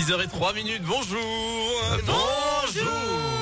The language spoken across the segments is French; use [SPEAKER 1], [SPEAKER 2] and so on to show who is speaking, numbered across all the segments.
[SPEAKER 1] 6h03, bonjour. Bonjour.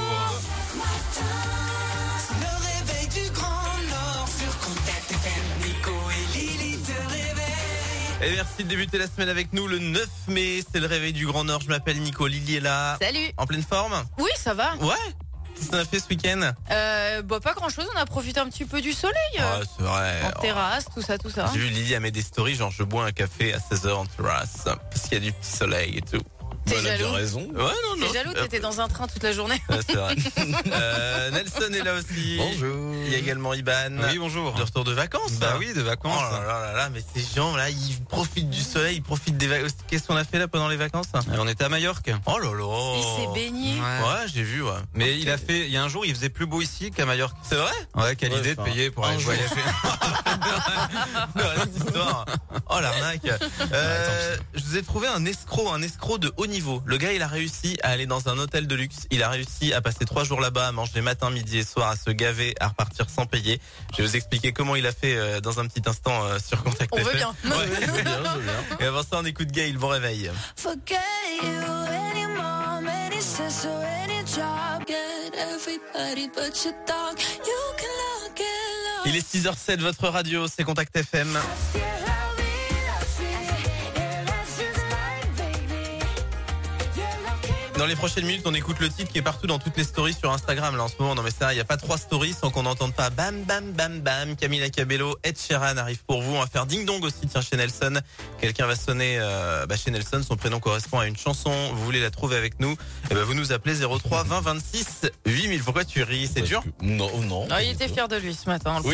[SPEAKER 2] Le réveil du Grand Nord sur Contact FM. Nico et Lily te réveillent.
[SPEAKER 1] Et merci de débuter la semaine avec nous le 9 mai. C'est le réveil du Grand Nord. Je m'appelle Nico. Lily est là.
[SPEAKER 3] Salut.
[SPEAKER 1] En pleine forme?
[SPEAKER 3] Oui, ça va.
[SPEAKER 1] Ouais. Qu'est-ce qu'on a fait ce week-end?
[SPEAKER 3] Pas grand chose, on a profité un petit peu du soleil.
[SPEAKER 1] Ah, c'est vrai.
[SPEAKER 3] En terrasse, tout ça.
[SPEAKER 1] J'ai vu Lily a mis des stories, genre je bois un café à 16h en terrasse. Parce qu'il y a du petit soleil et tout.
[SPEAKER 3] T'es
[SPEAKER 1] Elle a bien
[SPEAKER 3] jaloux?
[SPEAKER 1] raison. Ouais, non.
[SPEAKER 3] T'es jaloux, t'étais dans un train toute la journée.
[SPEAKER 1] Ouais, c'est vrai. Nelson est là aussi.
[SPEAKER 4] Bonjour.
[SPEAKER 1] Il y a également Iban.
[SPEAKER 4] Oui, bonjour.
[SPEAKER 1] De retour de vacances.
[SPEAKER 4] Bah oui, de vacances.
[SPEAKER 1] Oh là, mais ces gens là, ils profitent du soleil, ils profitent des vacances. Qu'est-ce qu'on a fait là pendant les vacances?
[SPEAKER 4] On était à Majorque.
[SPEAKER 1] Oh là là.
[SPEAKER 3] Il s'est baigné.
[SPEAKER 1] Ouais, j'ai vu, ouais.
[SPEAKER 4] Mais il y a un jour, il faisait plus beau ici qu'à Majorque.
[SPEAKER 1] C'est vrai?
[SPEAKER 4] Ouais, quelle idée de payer pour aller voyager.
[SPEAKER 1] Non, cette histoire. Oh l'arnaque. Je vous ai trouvé un escroc de haut niveau. Le gars, il a réussi à aller dans un hôtel de luxe. Il a réussi à passer 3 jours là-bas, à manger matin, midi et soir, à se gaver, à repartir sans payer. Je vais vous expliquer comment il a fait dans un petit instant sur Contact
[SPEAKER 3] On
[SPEAKER 1] FM.
[SPEAKER 3] veut bien.
[SPEAKER 1] Ouais, je veux bien. Et avant ça, on écoute Gaël. Bon réveil.
[SPEAKER 5] Forget you, any mom, any sister, any job, get everybody but your dog. You can look it up.
[SPEAKER 1] Il est 6h07, votre radio, c'est Contact FM. Dans les prochaines minutes, on écoute le titre qui est partout dans toutes les stories sur Instagram là en ce moment. Non mais ça, il n'y a pas 3 stories sans qu'on n'entende pas bam bam bam bam. Camila Cabello, Ed Sheeran arrive pour vous. On va faire ding dong aussi, tiens, chez Nelson. Quelqu'un va sonner chez Nelson, son prénom correspond à une chanson. Vous voulez la trouver avec nous? Et vous nous appelez 03 20 26 8000. Pourquoi tu ris? C'est dur?
[SPEAKER 4] Non.
[SPEAKER 3] Ah, il était fier de lui ce matin.
[SPEAKER 4] Oui,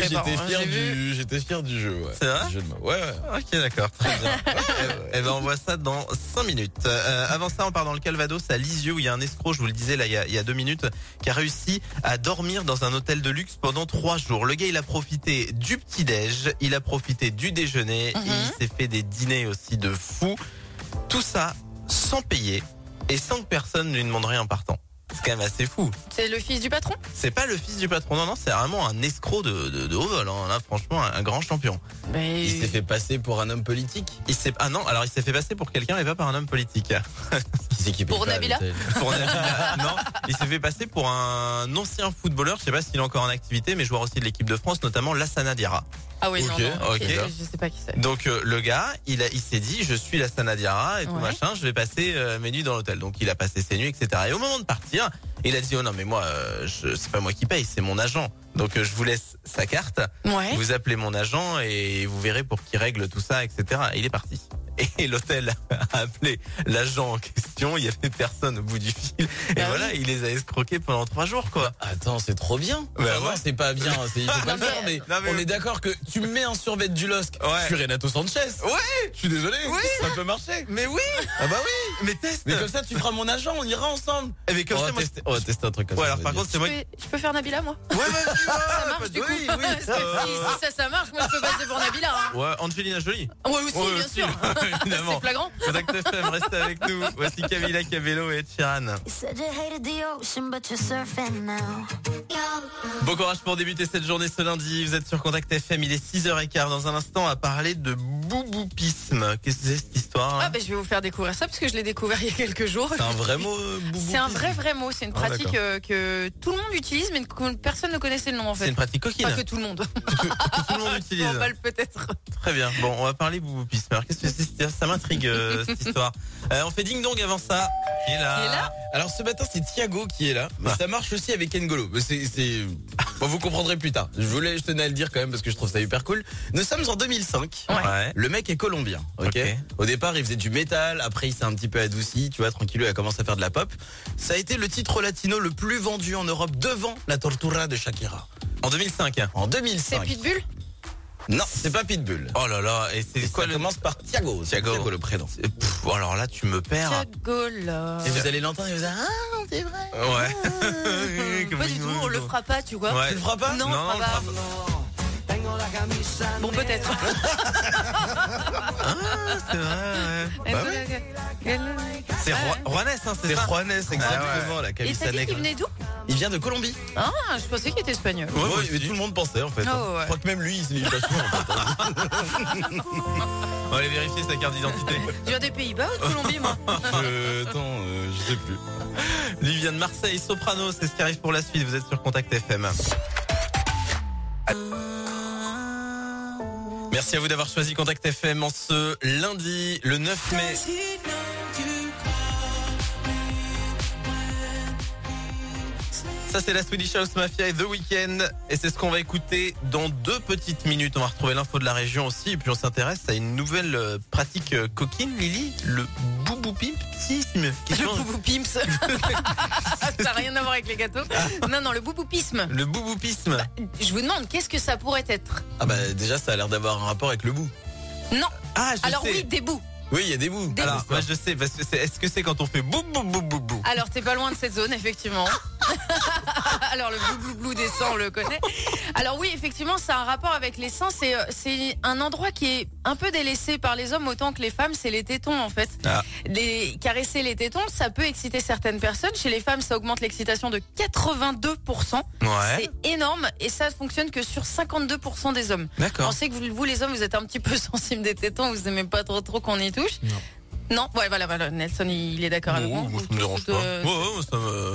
[SPEAKER 3] j'étais
[SPEAKER 4] fier du jeu. Ouais.
[SPEAKER 1] C'est vrai?
[SPEAKER 4] Ouais.
[SPEAKER 1] Ok, d'accord, très bien. On voit ça dans 5 minutes. Avant ça, on part dans le Calvados à Lisieux où il y a un escroc, je vous le disais là il y a 2 minutes, qui a réussi à dormir dans un hôtel de luxe pendant 3 jours. Le gars, il a profité du petit-déj, il a profité du déjeuner, et il s'est fait des dîners aussi de fou. Tout ça sans payer et sans que personne ne lui demande rien en partant. C'est quand même assez fou.
[SPEAKER 3] C'est le fils du patron?
[SPEAKER 1] C'est pas le fils du patron, non, c'est vraiment un escroc de haut vol. Hein. Là, franchement, un grand champion.
[SPEAKER 3] Mais...
[SPEAKER 4] Il s'est fait passer pour un homme politique.
[SPEAKER 1] Il s'est fait passer pour quelqu'un et pas par un homme politique.
[SPEAKER 3] Pour Nabila?
[SPEAKER 1] Pour Nabila, non. Il s'est fait passer pour un ancien footballeur. Je sais pas s'il est encore en activité, mais joueur aussi de l'équipe de France, notamment Lassana Diarra.
[SPEAKER 3] Ah oui,
[SPEAKER 1] Ok,
[SPEAKER 3] non.
[SPEAKER 1] ok.
[SPEAKER 3] Je sais pas qui c'est.
[SPEAKER 1] Donc le gars, il s'est dit, je suis Lassana Diarra et tout machin, je vais passer mes nuits dans l'hôtel. Donc il a passé ses nuits, etc. Et au moment de partir, il a dit, oh non mais moi, c'est pas moi qui paye, c'est mon agent. Donc je vous laisse sa carte.
[SPEAKER 3] Ouais.
[SPEAKER 1] Vous appelez mon agent et vous verrez pour qu'il règle tout ça, etc. Et il est parti. Et l'hôtel a appelé l'agent en question. Il y avait personne au bout du fil. Et voilà, il les a escroqués pendant 3 jours, quoi.
[SPEAKER 4] Attends, c'est trop bien.
[SPEAKER 1] Ouais.
[SPEAKER 4] C'est pas bien. Il faut pas le faire, mais on est d'accord que tu me mets un survêt du LOSC.
[SPEAKER 1] Ouais.
[SPEAKER 4] Je suis Renato Sanchez.
[SPEAKER 1] Ouais.
[SPEAKER 4] Je suis désolé.
[SPEAKER 1] Oui.
[SPEAKER 4] Ça peut marcher.
[SPEAKER 1] Mais oui.
[SPEAKER 4] Ah bah oui.
[SPEAKER 1] Mais teste.
[SPEAKER 4] Mais comme ça, tu feras mon agent. On ira ensemble.
[SPEAKER 1] Et mais comme ça, moi,
[SPEAKER 4] on va tester un truc comme
[SPEAKER 1] ouais,
[SPEAKER 4] ça.
[SPEAKER 1] alors par contre, c'est moi.
[SPEAKER 3] Je peux faire Nabila, moi?
[SPEAKER 1] Ouais, vas-y,
[SPEAKER 3] Ça marche du coup.
[SPEAKER 1] Oui.
[SPEAKER 3] Parce que si ça marche, moi je peux passer pour Nabila. Hein.
[SPEAKER 1] Ouais, Angelina Jolie.
[SPEAKER 3] Ouais, aussi, bien sûr.
[SPEAKER 1] Évidemment.
[SPEAKER 3] C'est flagrant.
[SPEAKER 1] Contact FM, restez avec nous. Voici Camila Cabello et Ed Sheeran.
[SPEAKER 5] You said you hated the ocean, but you're surfing now.
[SPEAKER 1] Bon courage pour débuter cette journée ce lundi. Vous êtes sur Contact FM, il est 6h15. Dans un instant, on va parler de bouboupisme. Qu'est-ce que c'est cette histoire?
[SPEAKER 3] Ah, je vais vous faire découvrir ça parce que je l'ai découvert il y a quelques jours.
[SPEAKER 4] C'est un vrai mot, boubou.
[SPEAKER 3] C'est un vrai mot. C'est une pratique que tout le monde utilise, mais que personne ne connaissait le nom en fait.
[SPEAKER 1] C'est une pratique coquine.
[SPEAKER 3] Pas que tout le monde.
[SPEAKER 1] que tout le monde utilise.
[SPEAKER 3] On va peut-être.
[SPEAKER 1] Très bien. Bon, on va parler bouboupisme. Alors, qu'est-ce que c'est? Ça m'intrigue, cette histoire. On fait ding dong avant ça. Qui est là?
[SPEAKER 4] Alors ce matin, c'est Thiago qui est là. Mais ça marche aussi avec N'Golo. Bon, vous comprendrez plus tard. Je tenais à le dire quand même parce que je trouve ça hyper cool. Nous sommes en 2005.
[SPEAKER 1] Ouais.
[SPEAKER 4] Le mec est colombien. Ok. Au départ, il faisait du métal. Après, il s'est un petit peu adouci. Tu vois, tranquillou, il a commencé à faire de la pop. Ça a été le titre latino le plus vendu en Europe devant La Tortura de Shakira.
[SPEAKER 1] En 2005.
[SPEAKER 4] En 2005.
[SPEAKER 3] C'est Pitbull?
[SPEAKER 4] Non, c'est pas Pitbull.
[SPEAKER 1] Oh là là. Et c'est quoi
[SPEAKER 4] Ça commence par Thiago.
[SPEAKER 1] Thiago
[SPEAKER 4] le prénom.
[SPEAKER 1] Alors là, tu me perds.
[SPEAKER 3] Thiago là.
[SPEAKER 4] Et vous allez l'entendre et vous allez c'est vrai.
[SPEAKER 1] Ouais.
[SPEAKER 3] Pas du tout, on le fera pas, tu vois.
[SPEAKER 1] Ouais.
[SPEAKER 4] Tu le feras pas?
[SPEAKER 3] Non, on le fera pas. Bon, peut-être.
[SPEAKER 1] Ah, c'est vrai, ouais.
[SPEAKER 4] Bah
[SPEAKER 1] C'est Juanes, hein, c'est
[SPEAKER 4] C'est
[SPEAKER 1] ça.
[SPEAKER 4] Juanes, exactement, la
[SPEAKER 3] Et
[SPEAKER 4] Camisa
[SPEAKER 3] t'as dit qu'il
[SPEAKER 4] Negra.
[SPEAKER 3] venait d'où?
[SPEAKER 4] Il vient de Colombie.
[SPEAKER 3] Ah, je pensais qu'il était espagnol.
[SPEAKER 1] Ouais, moi
[SPEAKER 4] Ouais, mais
[SPEAKER 1] aussi.
[SPEAKER 4] tout le monde pensait en fait.
[SPEAKER 3] Oh, ouais.
[SPEAKER 4] Je crois que même lui, il est pas sûr en fait.
[SPEAKER 1] On va aller vérifier sa carte d'identité.
[SPEAKER 3] Tu viens des Pays-Bas ou de Colombie, moi?
[SPEAKER 4] Je sais plus.
[SPEAKER 1] Lui vient de Marseille, Soprano, c'est ce qui arrive pour la suite. Vous êtes sur Contact FM. Merci à vous d'avoir choisi Contact FM en ce lundi, le 9 mai. Ça c'est la Swedish House Mafia et The Weeknd et c'est ce qu'on va écouter dans 2 petites minutes. On va retrouver l'info de la région aussi et puis on s'intéresse à une nouvelle pratique coquine, Lily, le bouboupisme.
[SPEAKER 3] Le bouboupims. Ça n'a rien à voir avec les gâteaux. Non, le bouboupisme.
[SPEAKER 1] Le bouboupisme.
[SPEAKER 3] Je vous demande, qu'est-ce que ça pourrait être?
[SPEAKER 4] Ah bah déjà, ça a l'air d'avoir un rapport avec le bout.
[SPEAKER 3] Non.
[SPEAKER 1] Ah, je
[SPEAKER 3] Alors
[SPEAKER 1] sais.
[SPEAKER 3] oui, des bouts.
[SPEAKER 4] Oui, il y a des bouts.
[SPEAKER 1] Alors, moi je sais parce que est-ce que c'est quand on fait bou bou bou bou bou?
[SPEAKER 3] Alors, t'es pas loin de cette zone, effectivement. Alors, le blou des seins, on le connaît. Alors oui, effectivement, ça a un rapport avec les seins. C'est un endroit qui est un peu délaissé par les hommes autant que les femmes. C'est les tétons, en fait.
[SPEAKER 1] Ah.
[SPEAKER 3] Caresser les tétons, ça peut exciter certaines personnes. Chez les femmes, ça augmente l'excitation de 82%.
[SPEAKER 1] Ouais.
[SPEAKER 3] C'est énorme et ça fonctionne que sur 52% des hommes.
[SPEAKER 1] D'accord.
[SPEAKER 3] On sait que vous, les hommes, vous êtes un petit peu sensibles des tétons. Vous aimez pas trop qu'on y touche. Non, ouais, voilà. Nelson, il est d'accord avec moi.
[SPEAKER 1] Moi, ça me dérange pas. Ouais, ça me...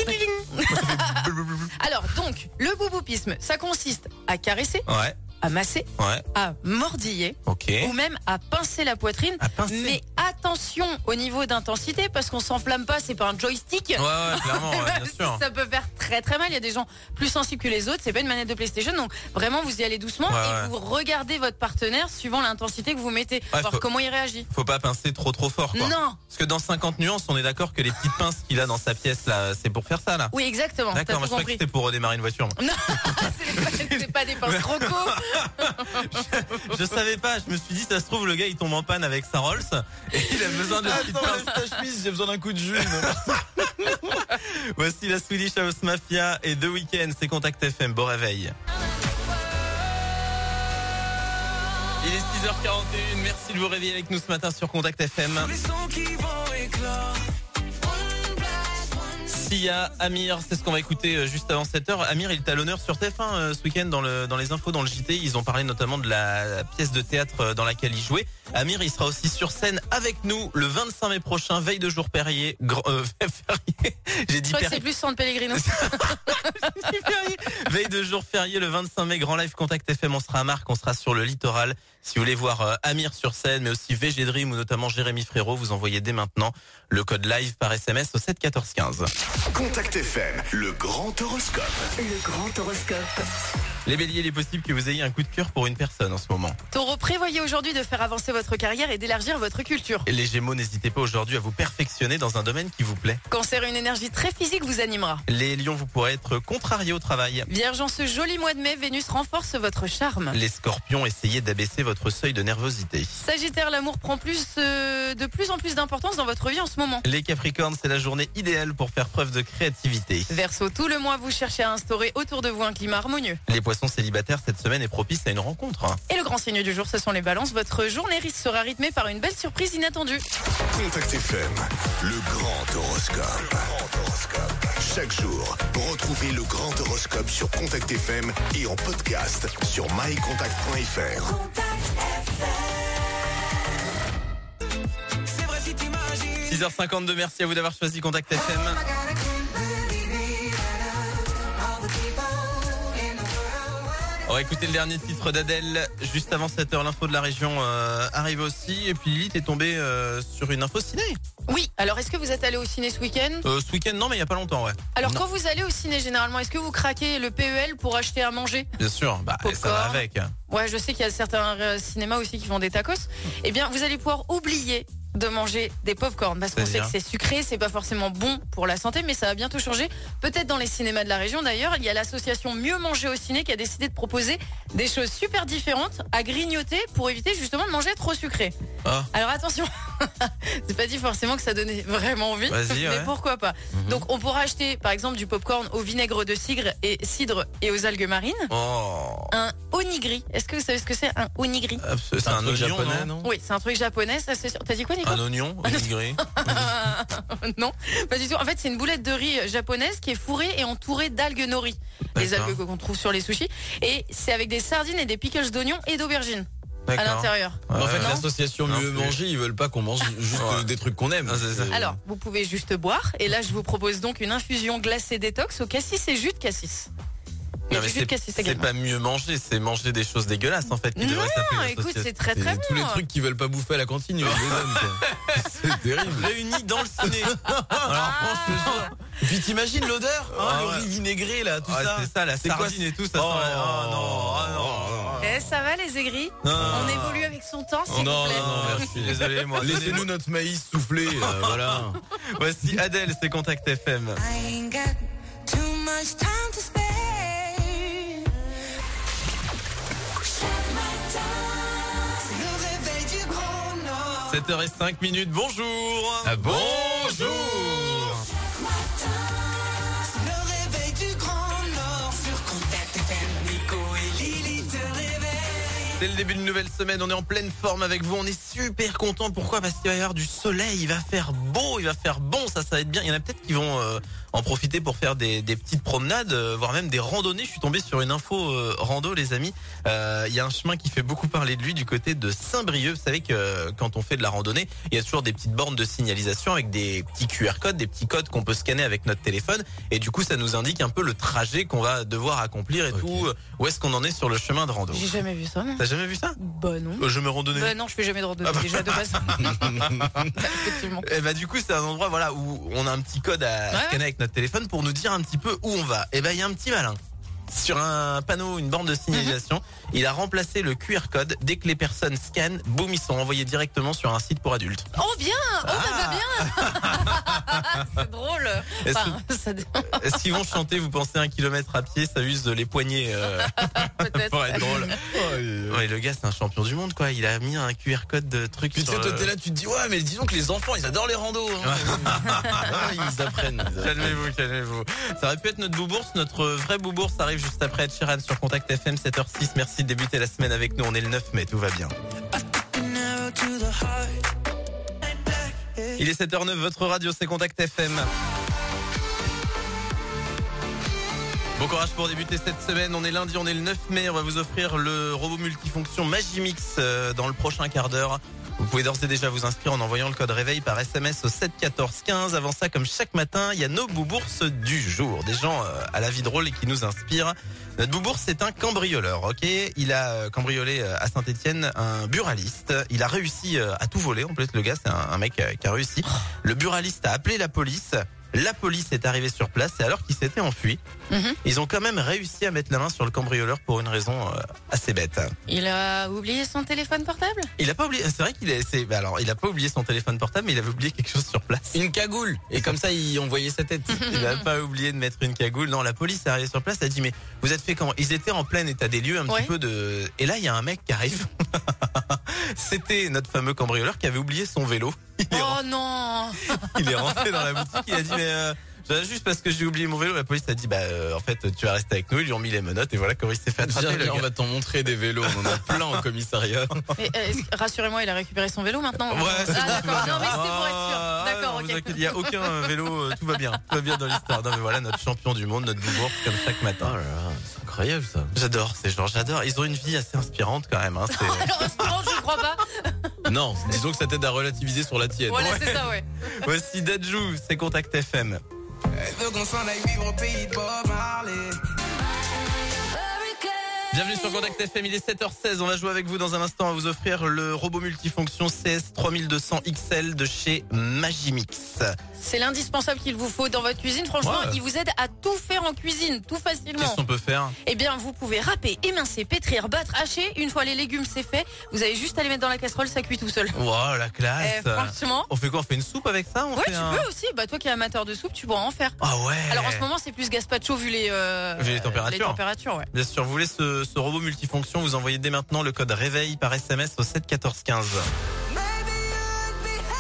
[SPEAKER 3] Alors, donc, le bouboupisme, ça consiste à caresser,
[SPEAKER 1] Ouais,
[SPEAKER 3] à masser,
[SPEAKER 1] ouais,
[SPEAKER 3] à mordiller
[SPEAKER 1] ok.
[SPEAKER 3] ou même à pincer la poitrine.
[SPEAKER 1] À pincer.
[SPEAKER 3] Mais attention au niveau d'intensité parce qu'on s'enflamme pas, c'est pas un joystick.
[SPEAKER 1] Ouais, clairement, ouais, bien sûr.
[SPEAKER 3] Ça peut faire très mal. Il y a des gens plus sensibles que les autres. C'est pas une manette de PlayStation. Donc vraiment, vous y allez doucement et vous regardez votre partenaire suivant l'intensité que vous mettez. Voir comment il réagit.
[SPEAKER 1] Faut pas pincer trop fort, quoi.
[SPEAKER 3] Non.
[SPEAKER 1] Parce que dans 50 nuances, on est d'accord que les petites pinces qu'il a dans sa pièce, là, c'est pour faire ça, là.
[SPEAKER 3] Oui, exactement. T'as
[SPEAKER 1] D'accord, moi
[SPEAKER 3] tout
[SPEAKER 1] je crois que
[SPEAKER 3] compris.
[SPEAKER 1] c'était pour redémarrer une voiture. moi.
[SPEAKER 3] Non, c'est pas des pinces croco.
[SPEAKER 1] Je savais pas, je me suis dit, ça se trouve, le gars il tombe en panne avec sa Rolls et il a besoin de petites pinces.
[SPEAKER 4] ta chemise, j'ai besoin d'un coup de jus.
[SPEAKER 1] Voici la Swedish House Mafia et The Weeknd, c'est Contact FM, bon réveil. Il est 6h41, merci de vous réveiller avec nous ce matin sur Contact FM.
[SPEAKER 2] Les sons qui vont éclore.
[SPEAKER 1] Sia, Amir, c'est ce qu'on va écouter juste avant 7h. Amir, il est à l'honneur sur TF1 ce week-end dans les infos, dans le JT. Ils ont parlé notamment de la pièce de théâtre dans laquelle il jouait. Amir, il sera aussi sur scène avec nous le 25 mai prochain, veille de jour férié. Férié. J'ai dit
[SPEAKER 3] Je crois que
[SPEAKER 1] férié.
[SPEAKER 3] c'est plus San Pellegrino.
[SPEAKER 1] Veille de jour férié le 25 mai, Grand Live Contact FM, on sera à Marc, on sera sur le littoral. Si vous voulez voir Amir sur scène, mais aussi VG Dream ou notamment Jérémy Frérot, vous envoyez dès maintenant le code live par SMS au 7 14 15.
[SPEAKER 6] Contact FM, le grand horoscope.
[SPEAKER 7] Le grand horoscope.
[SPEAKER 1] Les béliers, il est possible que vous ayez un coup de cœur pour une personne en ce moment.
[SPEAKER 3] Taureau, prévoyez aujourd'hui de faire avancer votre carrière et d'élargir votre culture.
[SPEAKER 1] Et les gémeaux, n'hésitez pas aujourd'hui à vous perfectionner dans un domaine qui vous plaît.
[SPEAKER 3] Cancer, une énergie très physique vous animera.
[SPEAKER 1] Les lions, vous pourrez être contrariés au travail.
[SPEAKER 3] Vierge, en ce joli mois de mai, Vénus renforce votre charme.
[SPEAKER 1] Les scorpions, essayez d'abaisser votre seuil de nervosité.
[SPEAKER 3] Sagittaire, l'amour prend de plus en plus d'importance dans votre vie en ce moment.
[SPEAKER 1] Les capricornes, c'est la journée idéale pour faire preuve de créativité.
[SPEAKER 3] Verseau, tout le mois, vous cherchez à instaurer autour de vous un climat harmonieux.
[SPEAKER 1] Les poissons célibataires, cette semaine est propice à une rencontre.
[SPEAKER 3] Et le grand signe du jour, ce sont les balances. Votre journée sera rythmée par une belle surprise inattendue.
[SPEAKER 6] Contact FM, le grand horoscope. Chaque jour, retrouvez le grand horoscope sur Contact FM et en podcast sur mycontact.fr.
[SPEAKER 2] C'est vrai si t'imagines.
[SPEAKER 1] 6h52, merci à vous d'avoir choisi Contact FM. On va écouter le dernier titre d'Adèle juste avant 7h. L'info de la région arrive aussi. Et puis Lily, t'es tombée sur une info ciné.
[SPEAKER 3] Oui, alors est-ce que vous êtes allé au ciné ce week-end?
[SPEAKER 1] Ce week-end, non, mais il y a pas longtemps, ouais.
[SPEAKER 3] Alors
[SPEAKER 1] Non.
[SPEAKER 3] quand vous allez au ciné généralement, est-ce que vous craquez le PEL pour acheter à manger?
[SPEAKER 1] Bien sûr, bah ça va
[SPEAKER 3] Popcorn.
[SPEAKER 1] avec.
[SPEAKER 3] Ouais, je sais qu'il y a certains cinémas aussi qui font des tacos. Eh bien, vous allez pouvoir oublier de manger des pop-corn parce qu'on sait que
[SPEAKER 1] C'est-à-dire
[SPEAKER 3] c'est sucré, c'est pas forcément bon pour la santé, mais ça va bientôt changer. Peut-être dans les cinémas de la région d'ailleurs, il y a l'association Mieux Manger au Ciné qui a décidé de proposer des choses super différentes à grignoter pour éviter justement de manger trop sucré.
[SPEAKER 1] Ah.
[SPEAKER 3] Alors attention, C'est pas dit forcément que ça donnait vraiment envie,
[SPEAKER 1] Vas-y,
[SPEAKER 3] mais
[SPEAKER 1] ouais.
[SPEAKER 3] pourquoi pas. Donc on pourra acheter par exemple du popcorn au vinaigre de cidre et aux algues marines.
[SPEAKER 1] Oh.
[SPEAKER 3] Un onigiri. Est-ce que vous savez ce que c'est un onigiri?
[SPEAKER 1] C'est un
[SPEAKER 4] truc
[SPEAKER 1] oignon,
[SPEAKER 4] japonais,
[SPEAKER 1] non
[SPEAKER 4] non?
[SPEAKER 3] Oui, c'est un truc japonais, ça c'est sûr. T'as dit quoi, Nico?
[SPEAKER 1] Un oignon, onigiri.
[SPEAKER 3] Non, pas du tout. En fait, c'est une boulette de riz japonaise qui est fourrée et entourée d'algues nori. Les
[SPEAKER 1] D'accord.
[SPEAKER 3] algues qu'on trouve sur les sushis. Et c'est avec des sardines et des pickles d'oignons et d'aubergines à
[SPEAKER 1] D'accord.
[SPEAKER 3] l'intérieur.
[SPEAKER 1] Ouais,
[SPEAKER 4] En fait,
[SPEAKER 1] ouais.
[SPEAKER 4] l'association
[SPEAKER 1] Non
[SPEAKER 4] Mieux
[SPEAKER 1] plus.
[SPEAKER 4] Manger, ils veulent pas qu'on mange juste
[SPEAKER 1] Ouais.
[SPEAKER 4] des trucs qu'on aime.
[SPEAKER 1] Ah, c'est ça.
[SPEAKER 3] Alors, vous pouvez juste boire. Et là, je vous propose donc une infusion glacée détox au cassis et jus de cassis. Il y a
[SPEAKER 1] Non, mais
[SPEAKER 3] du jus de cassis
[SPEAKER 1] c'est
[SPEAKER 3] également.
[SPEAKER 1] pas mieux manger, c'est manger des choses dégueulasses en fait qui devrait
[SPEAKER 3] Non,
[SPEAKER 1] s'appeler
[SPEAKER 3] écoute,
[SPEAKER 1] l'association.
[SPEAKER 3] c'est très
[SPEAKER 4] C'est
[SPEAKER 3] très bon.
[SPEAKER 4] tous les trucs qu'ils veulent pas bouffer à la cantine, ils les donnent, quoi. C'est terrible.
[SPEAKER 1] Réunis dans le ciné. Alors franchement,
[SPEAKER 4] Et puis t'imagines l'odeur,
[SPEAKER 1] Ah,
[SPEAKER 4] le
[SPEAKER 1] ouais.
[SPEAKER 4] riz vinaigré là, tout
[SPEAKER 1] ouais,
[SPEAKER 4] ça.
[SPEAKER 1] c'est ça, la
[SPEAKER 4] C'est quoi,
[SPEAKER 1] sardine et tout, ça
[SPEAKER 4] Oh,
[SPEAKER 1] sent la... Oh non, ah non.
[SPEAKER 3] Eh, ça va les aigris?
[SPEAKER 1] Non.
[SPEAKER 3] On évolue avec son temps, s'il
[SPEAKER 4] Non,
[SPEAKER 3] vous plaît.
[SPEAKER 4] non,
[SPEAKER 1] Je suis désolé, moi.
[SPEAKER 4] Laissez-nous notre maïs souffler, voilà.
[SPEAKER 1] Voici Adèle, c'est Contact FM.
[SPEAKER 5] I ain't got too much time to spare.
[SPEAKER 2] C'est le réveil du Grand Nord.
[SPEAKER 1] 7h05, bonjour.
[SPEAKER 4] Ah, bonjour.
[SPEAKER 2] C'est le réveil du Grand Nord sur Contact FM. Nico et Lily te réveillent.
[SPEAKER 1] C'est le début d'une nouvelle semaine, on est en pleine forme avec vous, on est super contents. Pourquoi? Parce qu'il va y avoir du soleil, il va faire beau, il va faire bon, ça va être bien. Il y en a peut-être qui vont en profiter pour faire des petites promenades, voire même des randonnées. Je suis tombé sur une info rando, les amis. Il y a un chemin qui fait beaucoup parler de lui du côté de Saint-Brieuc. Vous savez que quand on fait de la randonnée, il y a toujours des petites bornes de signalisation avec des petits QR codes, des petits codes qu'on peut scanner avec notre téléphone. Et du coup, ça nous indique un peu le trajet qu'on va devoir accomplir et
[SPEAKER 4] Ok.
[SPEAKER 1] tout. Où est-ce qu'on en est sur le chemin de rando?
[SPEAKER 3] J'ai jamais vu ça, moi.
[SPEAKER 1] T'as jamais vu ça?
[SPEAKER 3] Bah non.
[SPEAKER 1] Je me randonnais.
[SPEAKER 3] Bah non, je fais jamais de randonnée déjà de base. Effectivement.
[SPEAKER 1] Et bah du coup c'est un endroit voilà où on a un petit code à
[SPEAKER 3] Ouais.
[SPEAKER 1] scanner avec notre téléphone pour nous dire un petit peu où on va. Et ben il y a un petit malin. Sur un panneau, une borne de signalisation, il a remplacé le QR code. Dès que les personnes scannent, boum, ils sont envoyés directement sur un site pour adultes.
[SPEAKER 3] Oh bien! Oh ça va bien! C'est drôle.
[SPEAKER 1] Est-ce
[SPEAKER 3] Enfin, ça
[SPEAKER 1] Est-ce qu'ils vont chanter, vous pensez, 1 kilomètre à pied, ça use les poignets
[SPEAKER 3] peut-être.
[SPEAKER 1] pour être drôle. Ouais, le gars c'est un champion du monde quoi, il a mis un QR code de truc
[SPEAKER 4] Puis tu sais,
[SPEAKER 1] sur
[SPEAKER 4] toi
[SPEAKER 1] le-
[SPEAKER 4] t'es là, tu te dis, ouais, mais disons que les enfants, ils adorent les randos. Hein. Ouais, ils apprennent.
[SPEAKER 1] Calmez-vous, calmez-vous. Ça aurait pu être notre boubours, notre vrai boubours arrive juste après Ed Sheeran sur Contact FM 7h06. Merci de débuter la semaine avec nous, on est le 9 mai, tout va bien.
[SPEAKER 2] An arrow to the heart.
[SPEAKER 1] Il est 7h09, votre radio c'est Contact FM. Bon courage pour débuter cette semaine, on est lundi, on est le 9 mai, on va vous offrir le robot multifonction Magimix dans le prochain quart d'heure. Vous pouvez d'ores et déjà vous inscrire en envoyant le code réveil par SMS au 7 14 15. Avant ça, comme chaque matin, il y a nos boubours du jour. Des gens à la vie drôle et qui nous inspirent. Notre boubours, c'est un cambrioleur, ok? Il a cambriolé à Saint-Etienne un buraliste. Il a réussi à tout voler. En plus, le gars, c'est un mec qui a réussi. Le buraliste a appelé la police. La police est arrivée sur place et alors qu'il s'était enfui, ils ont quand même réussi à mettre la main sur le cambrioleur pour une raison assez bête.
[SPEAKER 3] Il a oublié son téléphone portable?
[SPEAKER 1] Il a pas oublié, c'est vrai il a pas oublié son téléphone portable, mais il avait oublié quelque chose sur place.
[SPEAKER 4] Une cagoule. Et comme ça, ils ont voyé sa tête.
[SPEAKER 1] Il a pas oublié de mettre une cagoule. Non, la police est arrivée sur place, elle a dit mais vous êtes fait comment? Ils étaient en plein état des lieux, un
[SPEAKER 3] Ouais.
[SPEAKER 1] petit peu de. Et là, il y a un mec qui arrive. C'était notre fameux cambrioleur qui avait oublié son vélo.
[SPEAKER 3] Oh non!
[SPEAKER 1] Il est rentré dans la boutique, il a dit mais juste parce que j'ai oublié mon vélo. La police a dit en fait tu vas rester avec nous. Ils lui ont mis les menottes et voilà comment il s'est fait attraper.
[SPEAKER 4] Viens,
[SPEAKER 1] le
[SPEAKER 4] viens, on
[SPEAKER 1] gars.
[SPEAKER 4] va t'en montrer des vélos. On en a plein au commissariat.
[SPEAKER 3] Mais, rassurez-moi, il a récupéré son vélo maintenant?
[SPEAKER 1] Ouais, c'est bon,
[SPEAKER 3] Ah
[SPEAKER 1] tout va
[SPEAKER 3] d'accord,
[SPEAKER 1] bien.
[SPEAKER 3] non mais c'était pour être sûr.
[SPEAKER 1] Ah,
[SPEAKER 3] D'accord,
[SPEAKER 1] non, vous
[SPEAKER 3] ok.
[SPEAKER 1] inquiétez, il n'y a aucun vélo, tout va bien dans l'histoire. Non mais voilà notre champion du monde, notre boubours comme chaque matin.
[SPEAKER 4] Oh là là, c'est incroyable ça.
[SPEAKER 1] J'adore ces gens, j'adore. Ils ont une vie assez inspirante quand même. Hein.
[SPEAKER 3] Alors, restaurant, je ne crois pas.
[SPEAKER 4] Non, disons que ça t'aide à relativiser sur la tienne.
[SPEAKER 3] Voilà, c'est ça, ouais.
[SPEAKER 1] Voici Dadju, c'est Contact FM.
[SPEAKER 2] Elle veut qu'on s'en aille vivre au pays de Bob Marley.
[SPEAKER 1] Bienvenue sur Contact FM, il est 7h16. On va jouer avec vous dans un instant. On va vous offrir le robot multifonction CS 3200 XL de chez Magimix.
[SPEAKER 3] C'est l'indispensable qu'il vous faut dans votre cuisine. Franchement,
[SPEAKER 1] Ouais.
[SPEAKER 3] il vous aide à tout faire en cuisine, tout facilement.
[SPEAKER 1] Qu'est-ce qu'on peut faire?
[SPEAKER 3] Eh bien, vous pouvez râper, émincer, pétrir, battre, hacher. Une fois les légumes, c'est fait. Vous avez juste à les mettre dans la casserole, ça cuit tout seul.
[SPEAKER 1] Wow, la classe.
[SPEAKER 3] Franchement.
[SPEAKER 1] On fait quoi? On fait une soupe avec ça?
[SPEAKER 3] Ouais, tu peux aussi. Bah, toi qui es amateur de soupe, tu pourras en faire.
[SPEAKER 1] Ah ouais.
[SPEAKER 3] Alors en ce moment, c'est plus gazpacho vu les
[SPEAKER 1] températures.
[SPEAKER 3] Les températures, ouais.
[SPEAKER 1] Bien sûr, vous voulez ce robot multifonction, vous envoyez dès maintenant le code réveil par SMS au 7 14 15.
[SPEAKER 2] Maybe you'd be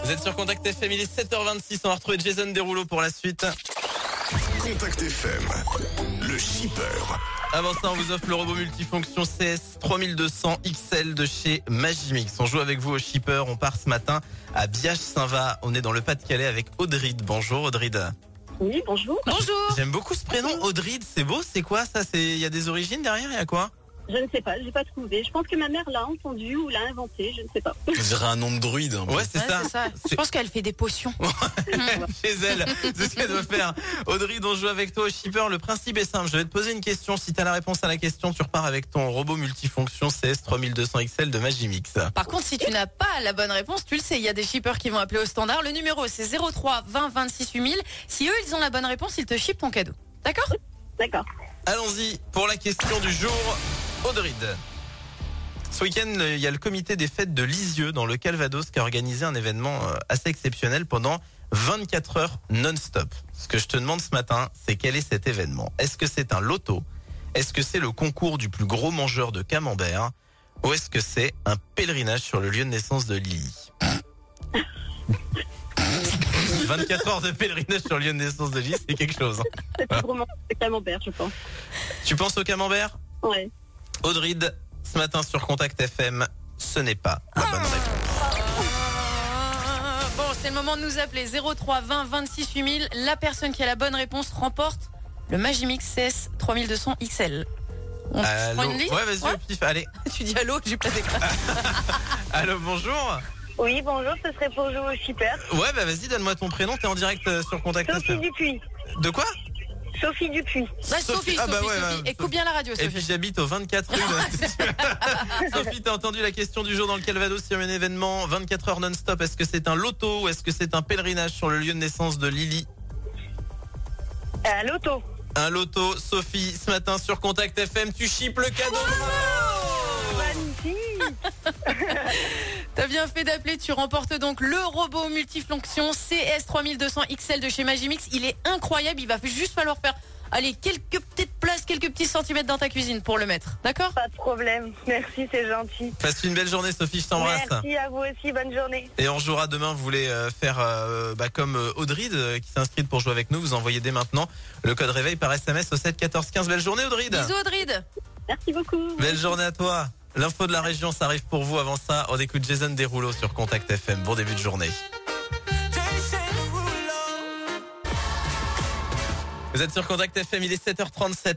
[SPEAKER 1] Vous êtes sur Contact FM, il est 7h26. On va retrouver Jason Derulo pour la suite.
[SPEAKER 6] Contact FM, le shipper.
[SPEAKER 1] Avant ça, on vous offre le robot multifonction CS 3200 XL de chez Magimix. On joue avec vous au shipper. On part ce matin à Biage-Saint-Va. On est dans le Pas-de-Calais avec Audride. Bonjour Audride.
[SPEAKER 7] Oui, bonjour.
[SPEAKER 3] Bonjour.
[SPEAKER 1] J'aime beaucoup ce prénom, Audride. C'est beau, c'est quoi ça? Il y a des origines derrière, il y a quoi?
[SPEAKER 7] Je ne sais pas, j'ai pas trouvé. Je pense que ma mère l'a entendu ou l'a inventé, je ne sais pas.
[SPEAKER 4] On dirait un nom de druide. un peu.
[SPEAKER 1] Ouais, c'est
[SPEAKER 3] Ouais,
[SPEAKER 1] ça.
[SPEAKER 3] c'est ça. Je pense qu'elle fait des potions.
[SPEAKER 1] Chez elle, c'est ce qu'elle doit faire. Audride, on joue avec toi au shipper. Le principe est simple. Je vais te poser une question. Si tu as la réponse à la question, tu repars avec ton robot multifonction CS 3200 XL de Magimix.
[SPEAKER 3] Par contre, si tu n'as pas la bonne réponse, tu le sais, il y a des shippers qui vont appeler au standard. Le numéro, c'est 03 20 26 8000. Si eux, ils ont la bonne réponse, ils te shippent ton cadeau. D'accord?
[SPEAKER 7] D'accord.
[SPEAKER 1] Allons-y pour la question du jour. Audride. Ce week-end, il y a le comité des fêtes de Lisieux dans le Calvados qui a organisé un événement assez exceptionnel pendant 24 heures non-stop. Ce que je te demande ce matin, c'est quel est cet événement? Est-ce que c'est un loto? Est-ce que c'est le concours du plus gros mangeur de camembert? Ou est-ce que c'est un pèlerinage sur le lieu de naissance de Lily? 24 heures de pèlerinage sur le lieu de naissance de Lily, c'est quelque chose.
[SPEAKER 7] C'est pas vraiment le camembert, je pense.
[SPEAKER 1] Tu penses au camembert?
[SPEAKER 7] Ouais.
[SPEAKER 1] Audride, ce matin sur Contact FM, ce n'est pas la bonne réponse.
[SPEAKER 3] Bon, c'est le moment de nous appeler 03 20 26 8000. La personne qui a la bonne réponse remporte le Magimix CS 3200 XL. On prend
[SPEAKER 1] Allô?
[SPEAKER 3] une ligne?
[SPEAKER 1] Ouais, vas-y, au pif, allez.
[SPEAKER 3] Tu dis allô, j'ai pas d'écran.
[SPEAKER 1] Allô, bonjour.
[SPEAKER 7] Oui, bonjour, ce serait pour jouer au shipper.
[SPEAKER 1] Ouais, bah vas-y, donne-moi ton prénom, t'es en direct sur Contact
[SPEAKER 7] Sophie
[SPEAKER 1] FM.
[SPEAKER 7] Dupuis.
[SPEAKER 1] De quoi?
[SPEAKER 7] Sophie Dupuis.
[SPEAKER 3] Ouais, Sophie,
[SPEAKER 1] Ah bah ouais,
[SPEAKER 3] Sophie.
[SPEAKER 1] ouais,
[SPEAKER 3] Écoute bien la radio,
[SPEAKER 1] Et puis
[SPEAKER 3] Sophie.
[SPEAKER 1] j'habite au 24 rue. Sophie, t'as entendu la question du jour dans le Calvados, il y a un événement 24 heures non-stop. Est-ce que c'est un loto ou est-ce que c'est un pèlerinage sur le lieu de naissance de Lily?
[SPEAKER 7] Loto.
[SPEAKER 1] Un loto, Sophie, ce matin sur Contact FM, tu chippes le cadeau.
[SPEAKER 7] Magnifique.
[SPEAKER 3] T'as bien fait d'appeler, tu remportes donc le robot multifonction CS 3200 XL de chez Magimix. Il est incroyable, il va juste falloir faire quelques petites places, quelques petits centimètres dans ta cuisine pour le mettre. D'accord?
[SPEAKER 7] Pas de problème. Merci, c'est gentil.
[SPEAKER 1] Passe une belle journée, Sophie, je t'embrasse.
[SPEAKER 7] Merci à vous aussi, bonne journée.
[SPEAKER 1] Et on jouera demain, vous voulez faire comme Audride qui s'est inscrite pour jouer avec nous, vous envoyez dès maintenant le code réveil par SMS au 7 14 15. Belle journée Audride.
[SPEAKER 3] Bisous Audride.
[SPEAKER 7] Merci beaucoup.
[SPEAKER 1] Belle journée à toi. L'info de la région, ça arrive pour vous. Avant ça, on écoute Jason Derulo sur Contact FM. Bon début de journée. Vous êtes sur Contact FM, il est 7h37.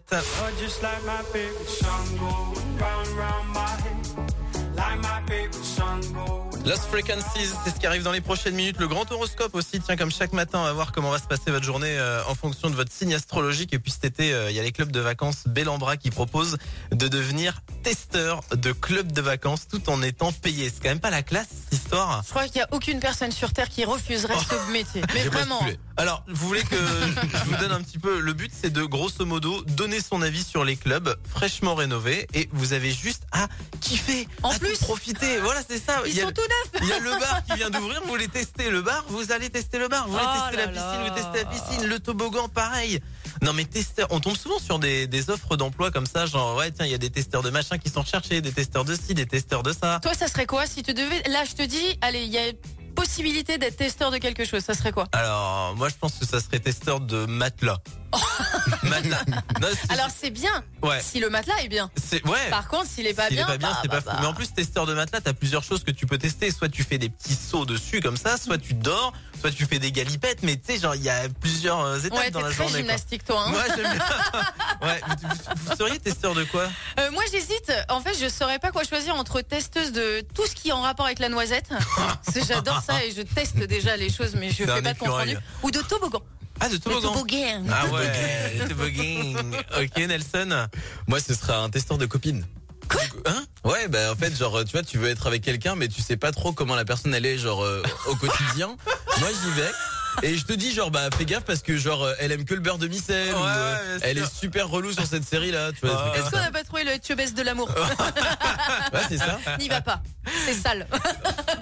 [SPEAKER 1] Lost Frequencies, c'est ce qui arrive dans les prochaines minutes. Le grand horoscope aussi, tiens, comme chaque matin, on va voir comment va se passer votre journée en fonction de votre signe astrologique. Et puis cet été, il y a les clubs de vacances Bellambra qui proposent de devenir testeur de clubs de vacances tout en étant payé. C'est quand même pas la classe, cette histoire.
[SPEAKER 3] Je crois qu'il n'y a aucune personne sur Terre qui refuserait ce métier. Mais
[SPEAKER 1] J'ai
[SPEAKER 3] vraiment.
[SPEAKER 1] postulé. Alors, vous voulez que je vous donne un petit peu... Le but, c'est de, grosso modo, donner son avis sur les clubs fraîchement rénovés. Et vous avez juste à kiffer,
[SPEAKER 3] En
[SPEAKER 1] à
[SPEAKER 3] plus.
[SPEAKER 1] tout profiter. Voilà, c'est ça.
[SPEAKER 3] Ils
[SPEAKER 1] Il y a
[SPEAKER 3] sont
[SPEAKER 1] le-
[SPEAKER 3] tout neufs.
[SPEAKER 1] Il y a le bar qui vient d'ouvrir, vous voulez tester le bar, vous allez tester le bar, vous voulez
[SPEAKER 3] Oh
[SPEAKER 1] tester la
[SPEAKER 3] là
[SPEAKER 1] piscine,
[SPEAKER 3] là.
[SPEAKER 1] vous testez la piscine, le toboggan, pareil. Non mais testeurs, on tombe souvent sur des offres d'emploi comme ça, genre ouais tiens, il y a des testeurs de machin qui sont recherchés, des testeurs de ci, des testeurs de ça.
[SPEAKER 3] Toi, ça serait quoi si tu devais... Là, je te dis, allez, il y a possibilité d'être testeur de quelque chose. Ça serait quoi?
[SPEAKER 1] Alors, moi je pense que ça serait testeur de matelas. Matelas. Non,
[SPEAKER 3] Alors, c'est bien
[SPEAKER 1] ouais.
[SPEAKER 3] si le matelas est bien.
[SPEAKER 1] C'est ouais.
[SPEAKER 3] Par contre, s'il est pas
[SPEAKER 1] S'il
[SPEAKER 3] bien,
[SPEAKER 1] est pas bien, c'est pas fou. Mais en plus, testeur de matelas, t'as plusieurs choses que tu peux tester. Soit tu fais des petits sauts dessus comme ça, soit tu dors, soit tu fais des galipettes. Mais tu sais, genre, il y a plusieurs étapes
[SPEAKER 3] ouais,
[SPEAKER 1] dans
[SPEAKER 3] t'es
[SPEAKER 1] la
[SPEAKER 3] très
[SPEAKER 1] journée. Quoi.
[SPEAKER 3] gymnastique, toi. Hein.
[SPEAKER 1] Moi, j'aime bien. Ouais, vous seriez testeur de quoi?
[SPEAKER 3] Moi, j'hésite. En fait, je saurais pas quoi choisir entre testeuse de tout ce qui est en rapport avec la noisette. Parce que j'adore ça et je teste déjà les choses, mais je
[SPEAKER 1] C'est un
[SPEAKER 3] fais pas de compte
[SPEAKER 1] écureuil.
[SPEAKER 3] rendu. Ou de toboggan.
[SPEAKER 1] Ah, de
[SPEAKER 3] Le
[SPEAKER 1] toboggan.
[SPEAKER 3] toboggan.
[SPEAKER 1] Ah ouais, le toboggan. Ok, Nelson.
[SPEAKER 4] Moi, ce sera un testeur de copines.
[SPEAKER 3] Quoi?
[SPEAKER 1] Hein?
[SPEAKER 4] Ouais, bah en fait, genre, tu vois, tu veux être avec quelqu'un, mais tu sais pas trop comment la personne elle est, genre, au quotidien. Moi, j'y vais. Et je te dis, genre, bah, fais gaffe parce que, genre, elle aime que le beurre de micelle.
[SPEAKER 1] Ouais,
[SPEAKER 4] ou,
[SPEAKER 1] bien
[SPEAKER 4] elle
[SPEAKER 1] sûr.
[SPEAKER 4] est super relou sur cette série là. Tu vois, des trucs
[SPEAKER 3] Est-ce
[SPEAKER 4] comme
[SPEAKER 3] qu'on
[SPEAKER 4] ça.
[SPEAKER 3] n'a pas trouvé le chubès de l'amour?
[SPEAKER 4] Ouais, c'est ça.
[SPEAKER 3] N'y va pas. C'est sale.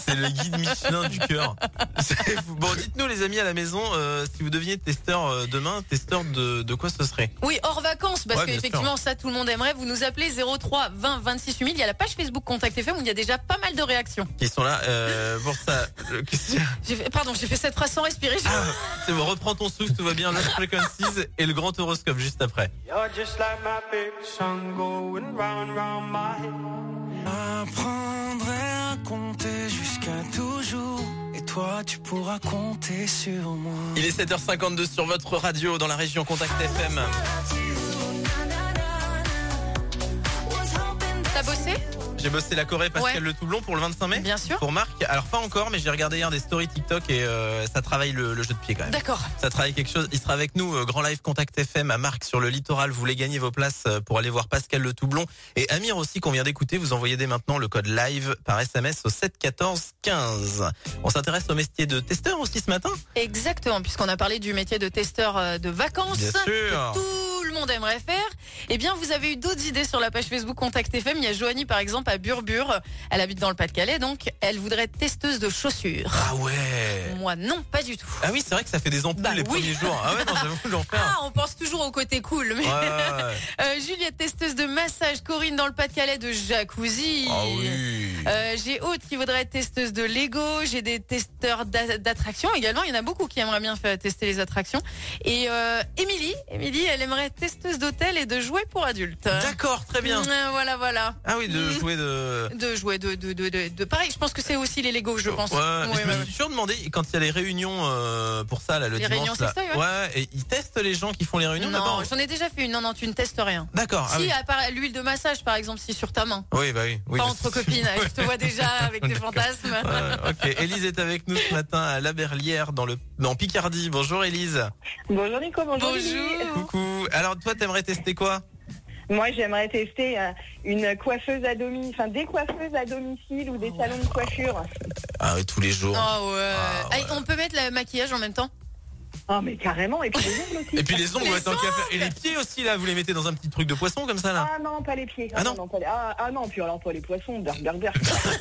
[SPEAKER 1] C'est le guide Michelin du cœur. C'est fou. Bon, dites-nous les amis à la maison, si vous deviez testeur demain, testeur de quoi ce serait?
[SPEAKER 3] Oui, hors vacances, parce
[SPEAKER 1] Ouais, bien
[SPEAKER 3] qu'effectivement, ça, tout le monde aimerait. Vous nous appelez 03 20 26 8000. Il y a la page Facebook Contact FM où il y a déjà pas mal de réactions.
[SPEAKER 1] Qui sont là pour ça.
[SPEAKER 3] J'ai fait cette phrase sans respirer.
[SPEAKER 1] C'est bon, reprends ton souffle, tout va bien. Lost Frequencies et le grand horoscope juste après.
[SPEAKER 2] Apprendrai à compter jusqu'à toujours. Et toi, tu pourras compter sur moi.
[SPEAKER 1] Il est 7h52 sur votre radio dans la région Contact FM.
[SPEAKER 3] T'as bossé?
[SPEAKER 1] J'ai bossé la Corée Pascal
[SPEAKER 3] Ouais.
[SPEAKER 1] Le Toublon pour le 25 mai.
[SPEAKER 3] Bien sûr.
[SPEAKER 1] Pour Marc. Alors pas encore, mais j'ai regardé hier des stories TikTok et ça travaille le jeu de pied quand même.
[SPEAKER 3] D'accord.
[SPEAKER 1] Ça travaille quelque chose. Il sera avec nous, Grand Live Contact FM à Marc sur le littoral. Vous voulez gagner vos places pour aller voir Pascal Le Toublon et Amir aussi qu'on vient d'écouter. Vous envoyez dès maintenant le code live par SMS au 7 14 15. On s'intéresse au métier de testeur aussi ce matin.
[SPEAKER 3] Exactement, puisqu'on a parlé du métier de testeur de vacances.
[SPEAKER 1] Bien sûr.
[SPEAKER 3] Que tout le monde aimerait faire. Eh bien, vous avez eu d'autres idées sur la page Facebook Contact FM. Il y a Joanie, par exemple, à Burbure. Elle habite dans le Pas-de-Calais, donc elle voudrait être testeuse de chaussures.
[SPEAKER 1] Ah ouais.
[SPEAKER 3] Moi, non, pas du tout.
[SPEAKER 1] Ah oui, c'est vrai que ça fait des ampoules
[SPEAKER 3] Bah
[SPEAKER 1] les
[SPEAKER 3] oui.
[SPEAKER 1] premiers jours. Ah ouais, non, j'avoue l'enfer.
[SPEAKER 3] Ah, on pense toujours au côté cool. Mais
[SPEAKER 1] Ouais.
[SPEAKER 3] Juliette, testeuse de massage. Corinne, dans le Pas-de-Calais, de jacuzzi.
[SPEAKER 1] Ah oui.
[SPEAKER 3] J'ai Aude qui voudrait être testeuse de Lego. J'ai des testeurs d'attractions également. Il y en a beaucoup qui aimeraient bien faire tester les attractions. Et Émilie, elle aimerait être testeuse d'hôtel et de jouets pour adultes.
[SPEAKER 1] D'accord, très bien.
[SPEAKER 3] Voilà.
[SPEAKER 1] Ah oui, de jouer
[SPEAKER 3] De jouets, de pareil. Je pense que c'est aussi les Lego, je pense.
[SPEAKER 1] Ouais,
[SPEAKER 3] Ouais,
[SPEAKER 1] je me
[SPEAKER 3] ouais.
[SPEAKER 1] suis toujours demandé quand il y a les réunions pour ça là, le
[SPEAKER 3] Les
[SPEAKER 1] dimanche
[SPEAKER 3] réunions
[SPEAKER 1] là.
[SPEAKER 3] sextoy, ouais.
[SPEAKER 1] Et ils testent les gens qui font les réunions
[SPEAKER 3] Non,
[SPEAKER 1] d'abord.
[SPEAKER 3] j'en ai déjà fait une. Non, tu ne testes rien.
[SPEAKER 1] D'accord. Ah
[SPEAKER 3] Si,
[SPEAKER 1] oui.
[SPEAKER 3] à part l'huile de massage, par exemple, si sur ta main.
[SPEAKER 1] Oui, bah oui.
[SPEAKER 3] Pas
[SPEAKER 1] mais
[SPEAKER 3] entre
[SPEAKER 1] c'est-
[SPEAKER 3] copines. Je te vois déjà avec tes
[SPEAKER 1] D'accord.
[SPEAKER 3] fantasmes.
[SPEAKER 1] Ok, Élise est avec nous ce matin à La Berlière dans Picardie. Bonjour Élise.
[SPEAKER 7] Bonjour Nico, bonjour. Lily.
[SPEAKER 3] Bonjour.
[SPEAKER 1] Coucou. Alors toi, t'aimerais tester quoi?
[SPEAKER 7] Moi, j'aimerais tester une coiffeuse à domicile, enfin des coiffeuses à domicile ou des salons de coiffure.
[SPEAKER 1] Ah oui, tous les jours.
[SPEAKER 3] Ah ouais.
[SPEAKER 1] Ah ouais.
[SPEAKER 3] Ah, on peut mettre le maquillage en même temps?
[SPEAKER 7] Ah mais carrément, et puis les ongles aussi.
[SPEAKER 1] Et puis les ongles,
[SPEAKER 3] Les
[SPEAKER 1] ouais, tant qu'à faire. Et les pieds aussi là, vous les mettez dans un petit truc de poisson comme ça là.
[SPEAKER 7] Ah non, pas les pieds.
[SPEAKER 1] Ah non.
[SPEAKER 7] pas les... ah non, puis alors pas les poissons, berber.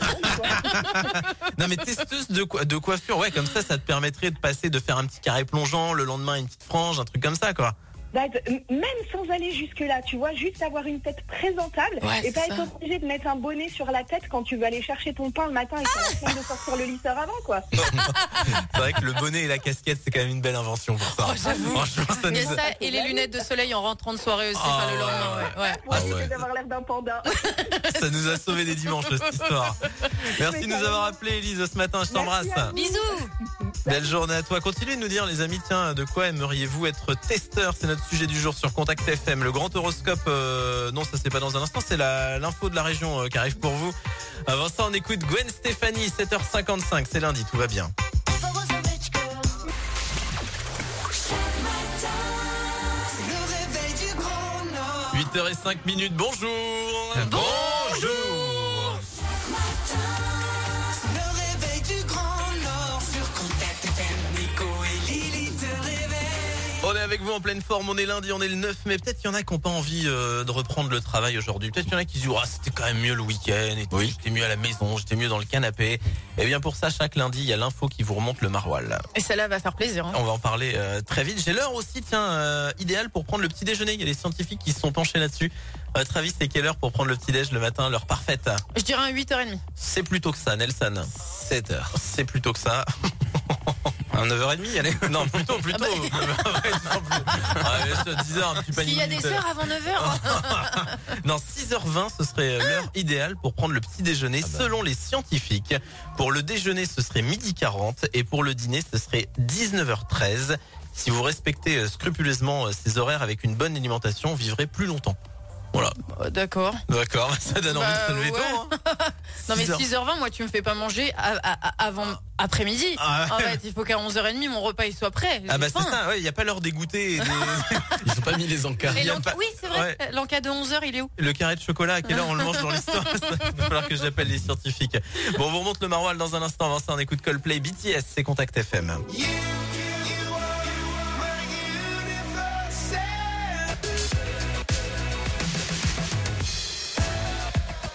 [SPEAKER 1] Non mais testeuse de coiffure, ouais, comme ça te permettrait de passer, de faire un petit carré plongeant, le lendemain une petite frange, un truc comme ça quoi.
[SPEAKER 7] Même sans aller jusque-là, tu vois, juste avoir une tête présentable
[SPEAKER 3] Ouais,
[SPEAKER 7] et pas
[SPEAKER 3] c'est
[SPEAKER 7] être
[SPEAKER 3] ça.
[SPEAKER 7] obligé de mettre un bonnet sur la tête quand tu veux aller chercher ton pain le matin et que tu as de sortir le lisseur avant, quoi.
[SPEAKER 1] C'est vrai que le bonnet et la casquette, c'est quand même une belle invention pour ça.
[SPEAKER 3] Oh, j'avoue.
[SPEAKER 1] Franchement, ça
[SPEAKER 3] Il y
[SPEAKER 1] nous
[SPEAKER 3] a
[SPEAKER 1] a...
[SPEAKER 3] ça et les lunettes de soleil en rentrant de soirée aussi,
[SPEAKER 1] Ah
[SPEAKER 3] enfin, le
[SPEAKER 1] ouais,
[SPEAKER 3] lendemain. Ouais.
[SPEAKER 7] Pour
[SPEAKER 1] Ah
[SPEAKER 7] éviter
[SPEAKER 1] ouais.
[SPEAKER 7] d'avoir l'air d'un panda.
[SPEAKER 1] ça nous a sauvé des dimanches cette histoire. Merci de nous avoir appelé Élise ce matin, je t'embrasse.
[SPEAKER 7] Merci à vous.
[SPEAKER 3] Bisous.
[SPEAKER 1] Belle journée à toi. Continuez de nous dire les amis, tiens, de quoi aimeriez-vous être testeur? C'est notre sujet du jour sur Contact FM. Le grand horoscope, non ça c'est pas dans un instant, c'est l'info de la région qui arrive pour vous. Avant ça on écoute Gwen Stefani, 7h55, c'est lundi, tout va bien.
[SPEAKER 2] C'est le réveil du Grand Nord.
[SPEAKER 1] 8h05, bonjour.
[SPEAKER 3] Bonjour.
[SPEAKER 2] C'est le réveil du Grand Nord. Sur Contact FM, Nico et Lily te réveillent.
[SPEAKER 1] On est avec vous en pleine forme, on est lundi, on est le 9 mai. Peut-être qu'il y en a qui n'ont pas envie de reprendre le travail aujourd'hui. Peut-être qu'il y en a qui se disent ah, c'était quand même mieux le week-end et tout. J'étais mieux à la maison, j'étais mieux dans le canapé. Et bien pour ça, chaque lundi, il y a l'info qui vous remonte le maroilles.
[SPEAKER 3] Et celle-là va faire plaisir. Hein.
[SPEAKER 1] On va en parler très vite. J'ai l'heure aussi, tiens, idéale pour prendre le petit déjeuner. Il y a des scientifiques qui se sont penchés là-dessus. À votre avis, c'est quelle heure pour prendre le petit déj le matin, l'heure parfaite?
[SPEAKER 3] Je dirais un 8h30.
[SPEAKER 1] C'est plutôt que ça, Nelson.
[SPEAKER 4] 7h.
[SPEAKER 1] C'est plutôt que ça.
[SPEAKER 4] À 9h30, allez.
[SPEAKER 1] Non, plutôt.
[SPEAKER 3] Ah bah.
[SPEAKER 1] Ouais, 10h, un petit panier.
[SPEAKER 3] S'il y a des heures avant 9h.
[SPEAKER 1] Non, 6h20, ce serait l'heure idéale pour prendre le petit déjeuner selon les scientifiques. Pour le déjeuner, ce serait 12h40 et pour le dîner, ce serait 19h13. Si vous respectez scrupuleusement ces horaires avec une bonne alimentation, vous vivrez plus longtemps. Voilà.
[SPEAKER 3] D'accord.
[SPEAKER 1] D'accord, ça donne envie de se lever
[SPEAKER 3] ouais.
[SPEAKER 1] tôt. Hein.
[SPEAKER 3] Non mais
[SPEAKER 1] 6h.
[SPEAKER 3] 6h20, moi tu me fais pas manger avant après-midi.
[SPEAKER 1] Ah ouais.
[SPEAKER 3] En fait, il faut qu'à 11h30 mon repas il soit prêt.
[SPEAKER 1] Ah
[SPEAKER 3] J'ai
[SPEAKER 1] bah c'est
[SPEAKER 3] faim.
[SPEAKER 1] ça, ouais, il n'y a pas l'heure des goûters et des...
[SPEAKER 4] Ils ont pas mis les encarts.
[SPEAKER 3] Et
[SPEAKER 1] Il y a
[SPEAKER 3] l'enca-
[SPEAKER 1] pas-
[SPEAKER 3] Oui, c'est vrai.
[SPEAKER 1] Ouais.
[SPEAKER 3] L'encas de 11h, il est où?
[SPEAKER 1] Le carré de chocolat, à quelle heure on le mange dans l'histoire? Il va falloir que j'appelle les scientifiques. Bon, on vous remonte le maroilles dans un instant. Avant ça, on écoute Coldplay, BTS, c'est Contact FM.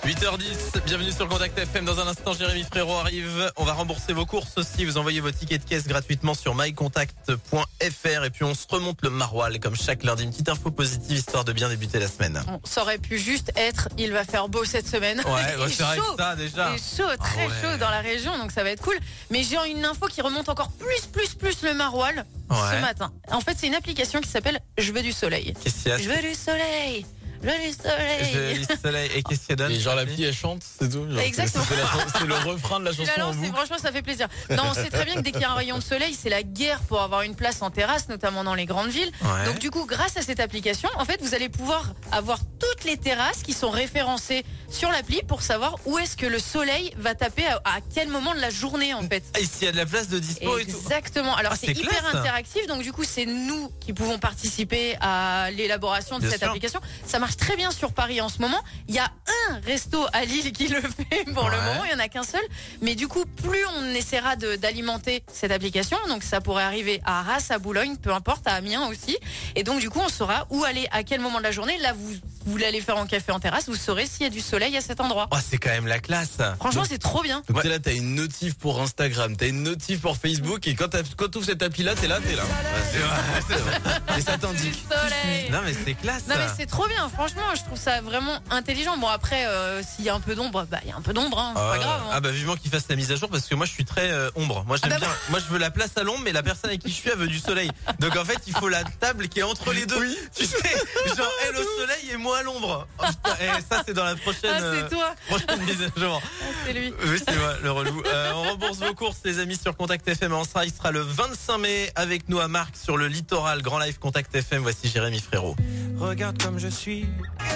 [SPEAKER 1] 8h10, bienvenue sur Contact FM. Dans un instant, Jérémy Frérot arrive. On va rembourser vos courses aussi. Vous envoyez vos tickets de caisse gratuitement sur mycontact.fr. Et puis on se remonte le maroilles comme chaque lundi. Une petite info positive histoire de bien débuter la semaine.
[SPEAKER 3] Bon, ça aurait pu juste être, il va faire beau cette semaine.
[SPEAKER 1] Ouais,
[SPEAKER 3] Il est
[SPEAKER 1] c'est vrai que
[SPEAKER 3] chaud.
[SPEAKER 1] ça déjà.
[SPEAKER 3] Il est chaud, très chaud dans la région, donc ça va être cool. Mais j'ai une info qui remonte encore plus le maroilles ce matin. En fait, c'est une application qui s'appelle Je veux du soleil.
[SPEAKER 1] Qu'est-ce qu'il y a?
[SPEAKER 3] Je veux du soleil. Je veux du soleil.
[SPEAKER 1] Je lis le soleil. Et qu'est-ce qu'il donne?
[SPEAKER 4] Et genre l'appli elle chante, c'est tout. Genre,
[SPEAKER 3] Exactement.
[SPEAKER 4] C'est le refrain de la
[SPEAKER 3] Tu l'as
[SPEAKER 4] chanson en
[SPEAKER 3] lancé,
[SPEAKER 4] boucle.
[SPEAKER 3] franchement, ça fait plaisir. Non, on sait très bien que dès qu'il y a un rayon de soleil, c'est la guerre pour avoir une place en terrasse, notamment dans les grandes villes.
[SPEAKER 1] Ouais.
[SPEAKER 3] Donc du coup, grâce à cette application, en fait, vous allez pouvoir avoir toutes les terrasses qui sont référencées sur l'appli pour savoir où est-ce que le soleil va taper à quel moment de la journée, en fait.
[SPEAKER 1] Et s'il y a de la place de dispo et tout.
[SPEAKER 3] Exactement. Alors
[SPEAKER 1] Ah,
[SPEAKER 3] c'est
[SPEAKER 1] c'est
[SPEAKER 3] hyper
[SPEAKER 1] classe.
[SPEAKER 3] interactif, donc du coup c'est nous qui pouvons participer à l'élaboration de
[SPEAKER 1] Bien
[SPEAKER 3] cette
[SPEAKER 1] sûr.
[SPEAKER 3] application. Ça marche très bien sur Paris en ce moment. Il y a un resto à Lille qui le fait pour le
[SPEAKER 1] Ouais.
[SPEAKER 3] moment, il y en a qu'un seul. Mais du coup, plus on essaiera d'alimenter cette application, donc ça pourrait arriver à Arras, à Boulogne, peu importe, à Amiens aussi. Et donc du coup, on saura où aller, à quel moment de la journée. Là, vous voulez aller faire un café en terrasse, vous saurez s'il y a du soleil à cet endroit.
[SPEAKER 1] Oh, c'est quand même la classe.
[SPEAKER 3] Franchement, c'est trop bien.
[SPEAKER 4] Donc t'es là, t'as une notif pour Instagram, t'as une notif pour Facebook, et quand t'ouvres cette appli là, t'es là.
[SPEAKER 1] C'est vrai.
[SPEAKER 4] Et ça t'indique.
[SPEAKER 3] Du soleil.
[SPEAKER 1] Non, mais c'est classe.
[SPEAKER 3] Non mais c'est trop bien, franchement, je trouve ça vraiment intelligent. Bon après, s'il y a un peu d'ombre, bah il y a un peu d'ombre, hein, c'est pas grave. Hein.
[SPEAKER 1] Ah bah vivement qu'il fasse la mise à jour parce que moi je suis très ombre. Moi j'aime
[SPEAKER 3] Ah bah
[SPEAKER 1] bien. Moi je veux la place à l'ombre mais la personne avec qui je suis elle veut du soleil. Donc en fait il faut la table qui est entre les deux. Oui. Tu sais, genre elle au soleil et moi à l'ombre. Oh, putain, et ça c'est dans la prochaine
[SPEAKER 3] Ah c'est toi,
[SPEAKER 1] prochaine mise à jour.
[SPEAKER 3] ah, c'est lui.
[SPEAKER 1] Oui c'est moi le relou. On rembourse vos courses les amis sur Contact FM. Il sera le 25 mai avec nous à Marc sur le littoral. Grand live Contact FM. Voici Jérémy Frérot.
[SPEAKER 2] Regarde comme je suis.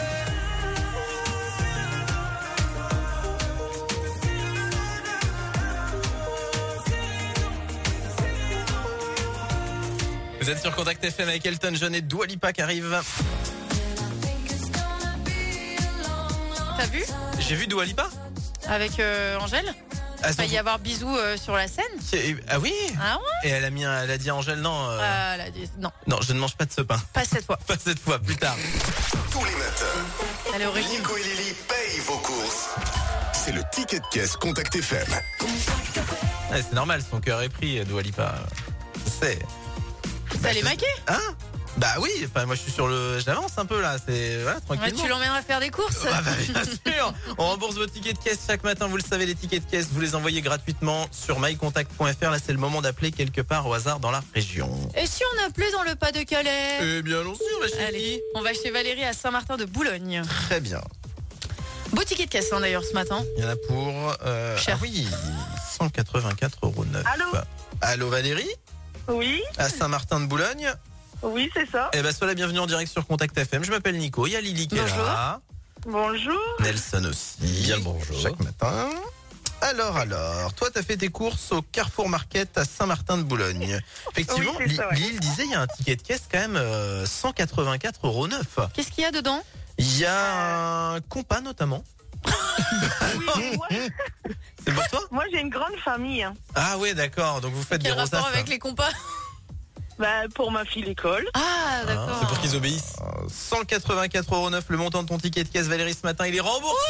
[SPEAKER 1] Vous êtes sur Contact FM avec Elton John et Dua Lipa qui arrive.
[SPEAKER 3] T'as vu
[SPEAKER 1] J'ai vu Dua Lipa.
[SPEAKER 3] avec Angèle?
[SPEAKER 1] Ah,
[SPEAKER 3] Il va y avoir bisous sur la scène.
[SPEAKER 1] Ah oui.
[SPEAKER 3] Ah ouais.
[SPEAKER 1] Et elle a dit à Angèle non.
[SPEAKER 3] Elle a dit non,
[SPEAKER 1] Non, je ne mange pas de ce pain.
[SPEAKER 3] pas cette fois.
[SPEAKER 1] Pas cette fois, plus tard.
[SPEAKER 6] Tous les matins,
[SPEAKER 3] Elle est au régime.
[SPEAKER 6] Nico et Lily payent vos courses. C'est le ticket de caisse Contact FM.
[SPEAKER 1] Ouais, c'est normal, son cœur est pris, Dua Lipa. C'est.
[SPEAKER 3] T'as les maqués.
[SPEAKER 1] Hein? Bah oui, enfin, moi je suis sur le. J'avance un peu là, c'est. Voilà,
[SPEAKER 3] Ouais,
[SPEAKER 1] tranquillement.
[SPEAKER 3] tu l'emmèneras faire des courses.
[SPEAKER 1] Ah bah, bien sûr. On rembourse vos tickets de caisse chaque matin, vous le savez, les tickets de caisse, vous les envoyez gratuitement sur mycontact.fr. Là, c'est le moment d'appeler quelque part au hasard dans la région.
[SPEAKER 3] Et si on appelait dans le Pas-de-Calais?
[SPEAKER 1] Eh bien, allons-y, on va chez
[SPEAKER 3] Allez, on va chez Valérie à Saint-Martin de Boulogne.
[SPEAKER 1] Très bien.
[SPEAKER 3] Beau ticket de caisse hein, d'ailleurs ce matin.
[SPEAKER 1] Il y en a pour.
[SPEAKER 3] Cher.
[SPEAKER 1] Ah oui, 184,9 €.
[SPEAKER 7] Allô?
[SPEAKER 1] Allô Valérie?
[SPEAKER 7] Oui,
[SPEAKER 1] À Saint-Martin de Boulogne?
[SPEAKER 7] oui, c'est ça.
[SPEAKER 1] Eh ben, sois la bienvenue en direct sur Contact FM. Je m'appelle Nico. Il y a Lily qui est
[SPEAKER 3] Bonjour.
[SPEAKER 1] là.
[SPEAKER 7] Bonjour.
[SPEAKER 1] Nelson aussi.
[SPEAKER 4] Bien le bonjour.
[SPEAKER 1] Chaque matin. Alors, toi, t'as fait tes courses au Carrefour Market à Saint-Martin de Boulogne. Effectivement,
[SPEAKER 7] Oui, c'est ça, ouais.
[SPEAKER 1] Lille disait, il y a un ticket de caisse quand même 184,9 €.
[SPEAKER 3] Qu'est-ce qu'il y a dedans?
[SPEAKER 1] Il y a un compas notamment.
[SPEAKER 7] Oui,
[SPEAKER 1] C'est pour toi?
[SPEAKER 7] moi j'ai une grande famille. Hein.
[SPEAKER 1] Ah ouais, d'accord. Donc vous faites
[SPEAKER 3] Quel
[SPEAKER 1] des
[SPEAKER 3] rapport
[SPEAKER 1] rosaces.
[SPEAKER 3] avec les compas?
[SPEAKER 7] Bah, pour ma fille l'école.
[SPEAKER 3] Ah d'accord.
[SPEAKER 4] C'est pour qu'ils obéissent.
[SPEAKER 1] 184,9 € le montant de ton ticket de caisse, Valérie, ce matin. Il est remboursé.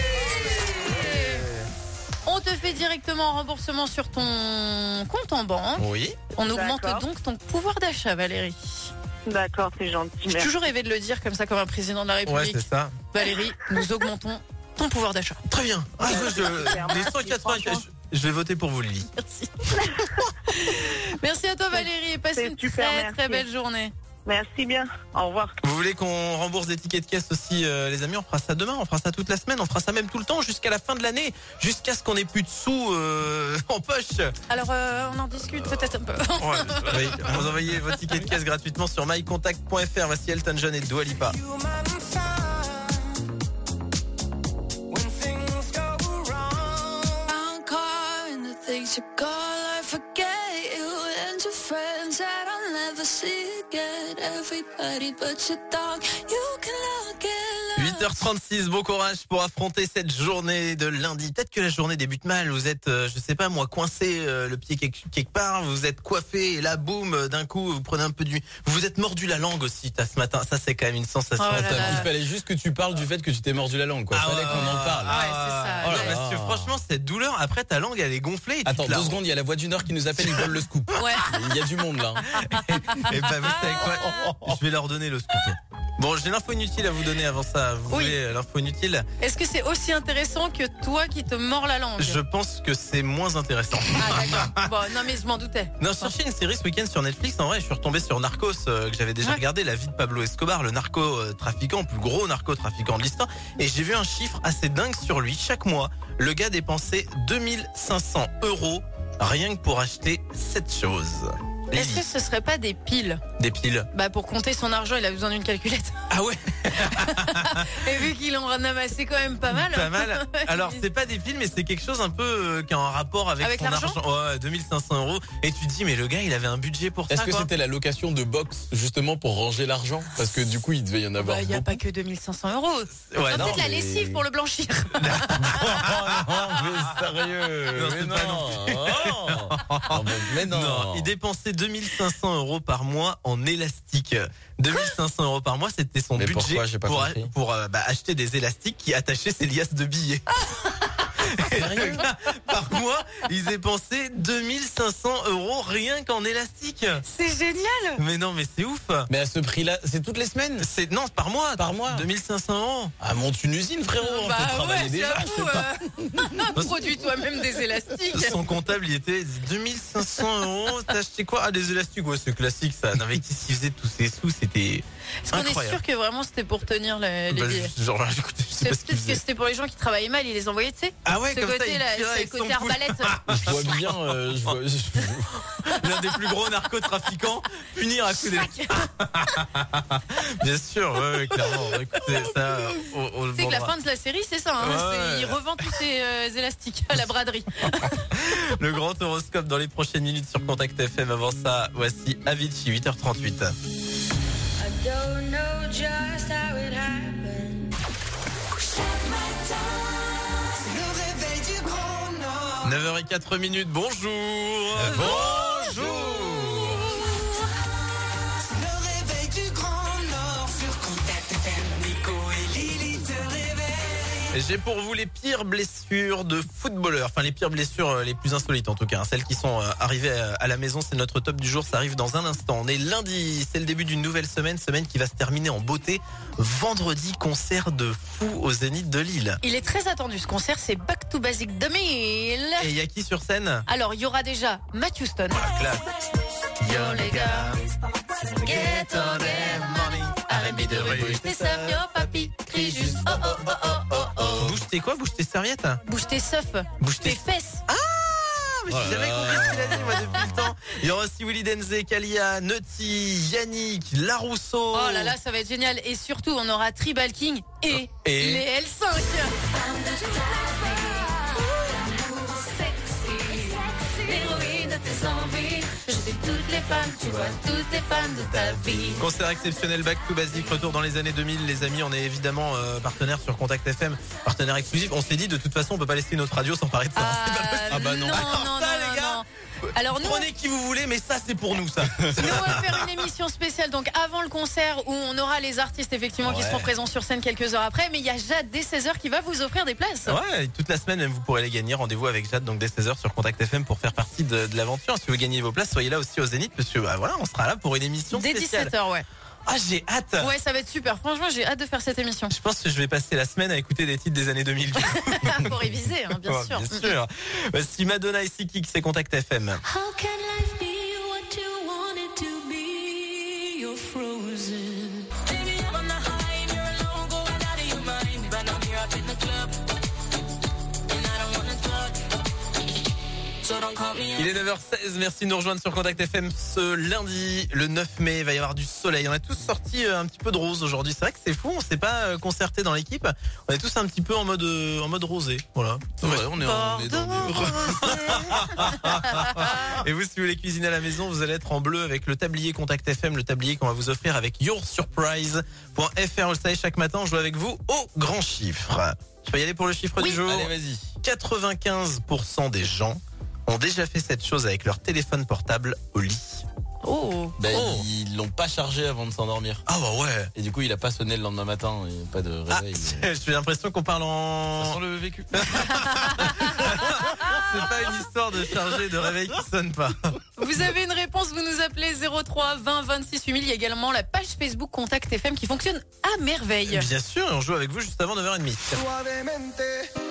[SPEAKER 3] On te fait directement un remboursement sur ton compte en banque.
[SPEAKER 1] Oui.
[SPEAKER 3] On augmente
[SPEAKER 7] D'accord.
[SPEAKER 3] donc ton pouvoir d'achat, Valérie.
[SPEAKER 7] D'accord, c'est gentil.
[SPEAKER 3] J'ai
[SPEAKER 7] Merci.
[SPEAKER 3] toujours rêvé de le dire comme ça, comme un président de la
[SPEAKER 1] Ouais,
[SPEAKER 3] République.
[SPEAKER 1] c'est ça.
[SPEAKER 3] Valérie, nous augmentons ton pouvoir d'achat.
[SPEAKER 1] Très bien. Ah, les 184, je vais voter pour vous, Lily.
[SPEAKER 3] Merci. Merci à toi, Valérie. Passe
[SPEAKER 7] C'est
[SPEAKER 3] une
[SPEAKER 7] super,
[SPEAKER 3] très
[SPEAKER 7] merci.
[SPEAKER 3] très belle journée.
[SPEAKER 7] Merci bien. Au revoir.
[SPEAKER 1] Vous voulez qu'on rembourse des tickets de caisse aussi, les amis? On fera ça demain, on fera ça toute la semaine, on fera ça même tout le temps jusqu'à la fin de l'année, jusqu'à ce qu'on ait plus de sous en poche.
[SPEAKER 3] Alors, on en discute peut-être un peu.
[SPEAKER 1] Oui, vous envoyez vos tickets de caisse gratuitement sur mycontact.fr. Voici Elton John et Dua Lipa.
[SPEAKER 5] I'm caught in the things you call, I forget you and your friends that I'll never see again. Everybody but your dog, you can look it up.
[SPEAKER 1] 8h36, bon courage pour affronter cette journée de lundi. Peut-être que la journée débute mal, vous êtes, je sais pas moi, coincé le pied quelque part, vous êtes coiffé et là, boum, d'un coup, vous prenez un peu du... Vous vous êtes mordu la langue aussi ce matin, ça c'est quand même une sensation.
[SPEAKER 3] Oh là là.
[SPEAKER 4] Il fallait juste que tu parles du fait que tu t'es mordu la langue, quoi. Fallait qu'on en parle.
[SPEAKER 3] Ouais, c'est ça.
[SPEAKER 1] Oh là
[SPEAKER 3] Ouais.
[SPEAKER 1] là, parce que franchement, cette douleur, après ta langue, elle est gonflée. Et tu
[SPEAKER 4] Attends,
[SPEAKER 1] te la
[SPEAKER 4] 2 secondes, il y a la voix du Nord qui nous appelle, ils veulent le scoop.
[SPEAKER 3] Ouais.
[SPEAKER 4] Il y a du monde là.
[SPEAKER 1] Et bah, vous savez quoi? Je vais leur donner le scoop. Bon, j'ai l'info inutile à vous donner avant ça. Vous
[SPEAKER 3] Oui.
[SPEAKER 1] voulez l'info inutile?
[SPEAKER 3] Est-ce que c'est aussi intéressant que toi qui te mords la langue?
[SPEAKER 1] Je pense que c'est moins intéressant.
[SPEAKER 3] Ah d'accord. Bon, non mais je m'en doutais.
[SPEAKER 1] Non, je cherchais une série ce week-end sur Netflix. En vrai, je suis retombé sur Narcos, que j'avais déjà
[SPEAKER 3] Ouais.
[SPEAKER 1] regardé, la vie de Pablo Escobar, le narco-trafiquant, plus gros narco-trafiquant de l'histoire. Et j'ai vu un chiffre assez dingue sur lui. Chaque mois, le gars dépensait 2500 € rien que pour acheter 7 choses.
[SPEAKER 3] Est-ce
[SPEAKER 1] Lily,
[SPEAKER 3] que ce serait pas des piles?
[SPEAKER 1] des piles.
[SPEAKER 3] Bah pour compter son argent, il a besoin d'une calculette.
[SPEAKER 1] Ah ouais,
[SPEAKER 3] Et vu qu'il en a amassé quand même pas mal.
[SPEAKER 1] pas mal. Alors, c'est pas des piles, mais c'est quelque chose un peu qui a un rapport avec
[SPEAKER 3] Avec
[SPEAKER 1] son
[SPEAKER 3] l'argent.
[SPEAKER 1] argent. Ouais, 2500 €. Et tu te dis, mais le gars, il avait un budget pour
[SPEAKER 4] Est-ce
[SPEAKER 1] ça,
[SPEAKER 4] que
[SPEAKER 1] quoi.
[SPEAKER 4] c'était la location de box justement pour ranger l'argent? Parce que du coup, il devait y en avoir
[SPEAKER 3] Bah, il n'y a
[SPEAKER 4] beaucoup.
[SPEAKER 3] pas que 2500 €.
[SPEAKER 1] Ouais, non,
[SPEAKER 3] Peut-être la
[SPEAKER 4] mais-
[SPEAKER 3] lessive pour le blanchir.
[SPEAKER 4] Oh non, mais sérieux.
[SPEAKER 1] Non,
[SPEAKER 4] mais
[SPEAKER 1] c'est
[SPEAKER 4] non.
[SPEAKER 1] pas non
[SPEAKER 4] Oh, mais non.
[SPEAKER 1] Non, il dépensait 2500 € par mois en élastique. 2500 € par mois, c'était son
[SPEAKER 4] Mais
[SPEAKER 1] budget
[SPEAKER 4] pourquoi J'ai pas compris.
[SPEAKER 1] pour acheter des élastiques qui attachaient ses liasses de billets. Et le gars, par mois, il dépensait 2500 € rien qu'en élastique.
[SPEAKER 3] C'est génial.
[SPEAKER 1] Mais non, mais c'est ouf.
[SPEAKER 4] Mais à ce prix-là, c'est toutes les semaines?
[SPEAKER 1] C'est non, c'est par mois.
[SPEAKER 4] Par mois.
[SPEAKER 1] 2500 €.
[SPEAKER 4] Ah, monte une usine, frérot. On
[SPEAKER 3] Bah
[SPEAKER 4] peut travailler
[SPEAKER 3] ouais,
[SPEAKER 4] déjà.
[SPEAKER 3] j'avoue. Produis toi-même des élastiques.
[SPEAKER 1] Son comptable, il était 2500 €. T'as acheté quoi? Ah, des élastiques. Ouais, c'est classique, ça. Non, mais qu'est-ce qu'il faisait de tous ces sous? C'était
[SPEAKER 3] Est-ce qu'on est
[SPEAKER 1] incroyable.
[SPEAKER 3] sûr que vraiment c'était pour tenir les
[SPEAKER 1] Bah,
[SPEAKER 3] billets?
[SPEAKER 1] genre, écoute, je sais
[SPEAKER 3] C'est
[SPEAKER 1] pas ce qu'il
[SPEAKER 3] peut-être que
[SPEAKER 1] faisait.
[SPEAKER 3] c'était pour les gens qui travaillaient mal, ils les envoyaient, tu sais.
[SPEAKER 1] Ah ouais,
[SPEAKER 3] Ce
[SPEAKER 1] comme ça,
[SPEAKER 3] côté
[SPEAKER 1] il
[SPEAKER 3] là,
[SPEAKER 1] tirait
[SPEAKER 3] c'est
[SPEAKER 1] avec
[SPEAKER 3] le
[SPEAKER 1] son
[SPEAKER 3] côté
[SPEAKER 1] pouce.
[SPEAKER 3] arbalète.
[SPEAKER 4] Je vois bien, je vois.
[SPEAKER 1] L'un des plus gros narcotrafiquants, punir à coups d'élastique. Bien sûr, ouais, clairement. Écoutez, ça, on le
[SPEAKER 3] C'est que la
[SPEAKER 1] vendra.
[SPEAKER 3] fin de la série, c'est ça. Hein,
[SPEAKER 1] Ouais.
[SPEAKER 3] il revend tous ses élastiques à la braderie.
[SPEAKER 1] Le grand horoscope dans les prochaines minutes sur Contact FM. Avant ça, voici Avicii, 8h38.
[SPEAKER 5] I don't know just how it happened.
[SPEAKER 1] 9h04, bonjour. Bonjour. J'ai pour vous les pires blessures de footballeurs, enfin les pires blessures les plus insolites en tout cas, hein. Celles qui sont arrivées à la maison, c'est notre top du jour, ça arrive dans un instant. On est lundi, c'est le début d'une nouvelle semaine qui va se terminer en beauté. Vendredi, concert de fou au Zénith de Lille.
[SPEAKER 3] Il est très attendu ce concert, c'est Back to Basic 2000.
[SPEAKER 1] Et il y a qui sur scène?
[SPEAKER 3] Alors, il y aura déjà Matthew Stone.
[SPEAKER 1] Yo les gars, get on that money. R&B de rue.
[SPEAKER 3] Bouge tes seufs, yo papi, crie juste oh oh oh oh oh oh.
[SPEAKER 1] Bouge tes quoi? Bouge tes serviettes?
[SPEAKER 3] Bouge tes seufs,
[SPEAKER 1] Bouge
[SPEAKER 3] tes
[SPEAKER 1] tes...
[SPEAKER 3] fesses.
[SPEAKER 1] Mais j'ai jamais compris ce qu'il a dit moi depuis le temps. Il y aura aussi Willy Denze, Kalia, Nutty, Yannick, Larousseau.
[SPEAKER 3] Oh là là, ça va être génial. Et surtout, on aura Tribal King et les L5. L'héroïne de tes envies. Je suis toutes les femmes, tu vois, toutes les femmes de ta vie.
[SPEAKER 1] Concert exceptionnel Back to Basic, retour dans les années 2000. Les amis, on est évidemment partenaire sur Contact FM, partenaire exclusif. On s'est dit de toute façon, on peut pas laisser notre radio sans parler de ça. C'est pas possible.
[SPEAKER 4] Ah bah non.
[SPEAKER 3] Non,
[SPEAKER 1] Alors
[SPEAKER 3] non,
[SPEAKER 1] ça,
[SPEAKER 3] non,
[SPEAKER 1] les gars,
[SPEAKER 3] non. Alors nous,
[SPEAKER 1] prenez qui vous voulez, mais ça c'est pour nous ça.
[SPEAKER 3] nous, on va faire une émission spéciale donc avant le concert où on aura les artistes effectivement qui
[SPEAKER 1] Ouais.
[SPEAKER 3] seront présents sur scène quelques heures après. Mais il y a Jade dès 16h qui va vous offrir des places.
[SPEAKER 1] Ouais, toute la semaine même vous pourrez les gagner. Rendez-vous avec Jade donc dès 16h sur Contact FM pour faire partie de l'aventure. Si vous gagnez vos places, soyez là aussi au Zénith parce que bah voilà, on sera là pour une émission
[SPEAKER 3] Dès
[SPEAKER 1] spéciale.
[SPEAKER 3] 17h, ouais.
[SPEAKER 1] Ah, j'ai hâte.
[SPEAKER 3] Ouais, ça va être super. Franchement, j'ai hâte de faire cette émission.
[SPEAKER 1] Je pense que je vais passer la semaine à écouter des titres des années 2000.
[SPEAKER 3] Pour réviser, hein, bien
[SPEAKER 1] Ouais,
[SPEAKER 3] sûr.
[SPEAKER 1] Bien sûr. Voici Madonna et Sikik, c'est Contact FM.
[SPEAKER 5] How can life be what you want it to be? You're frozen. Baby, I'm on the high and you're alone, going out of your mind. But I'm here up in the club, and I don't wanna talk. so don't call me.
[SPEAKER 1] Il est 9h16, merci de nous rejoindre sur Contact FM ce lundi, le 9 mai, il va y avoir du soleil. On a tous sorti un petit peu de rose aujourd'hui, c'est vrai que c'est fou, on s'est pas concerté dans l'équipe. On est tous un petit peu en mode rosé, voilà. C'est vrai, on est dans du... Et vous, si vous voulez cuisiner à la maison, vous allez être en bleu avec le tablier Contact FM, le tablier qu'on va vous offrir avec yoursurprise.fr. Vous le savez, chaque matin, on joue avec vous au grand chiffre. Je peux y aller pour le chiffre du jour.
[SPEAKER 4] Allez, vas-y.
[SPEAKER 1] 95% des gens ont déjà fait cette chose avec leur téléphone portable au lit.
[SPEAKER 3] Oh.
[SPEAKER 4] Ils l'ont pas chargé avant de s'endormir.
[SPEAKER 1] Ah bah ouais.
[SPEAKER 4] Et du coup, il a pas sonné le lendemain matin, et pas de réveil.
[SPEAKER 1] J'ai l'impression qu'on parle en...
[SPEAKER 4] Ça sent le vécu.
[SPEAKER 1] C'est pas une histoire de charger de réveil qui sonne pas.
[SPEAKER 3] Vous avez une réponse, vous nous appelez 03 20 26 8000. Il y a également la page Facebook Contact FM qui fonctionne à merveille.
[SPEAKER 1] Bien sûr, et on joue avec vous juste avant 9h30.
[SPEAKER 2] Suavemente.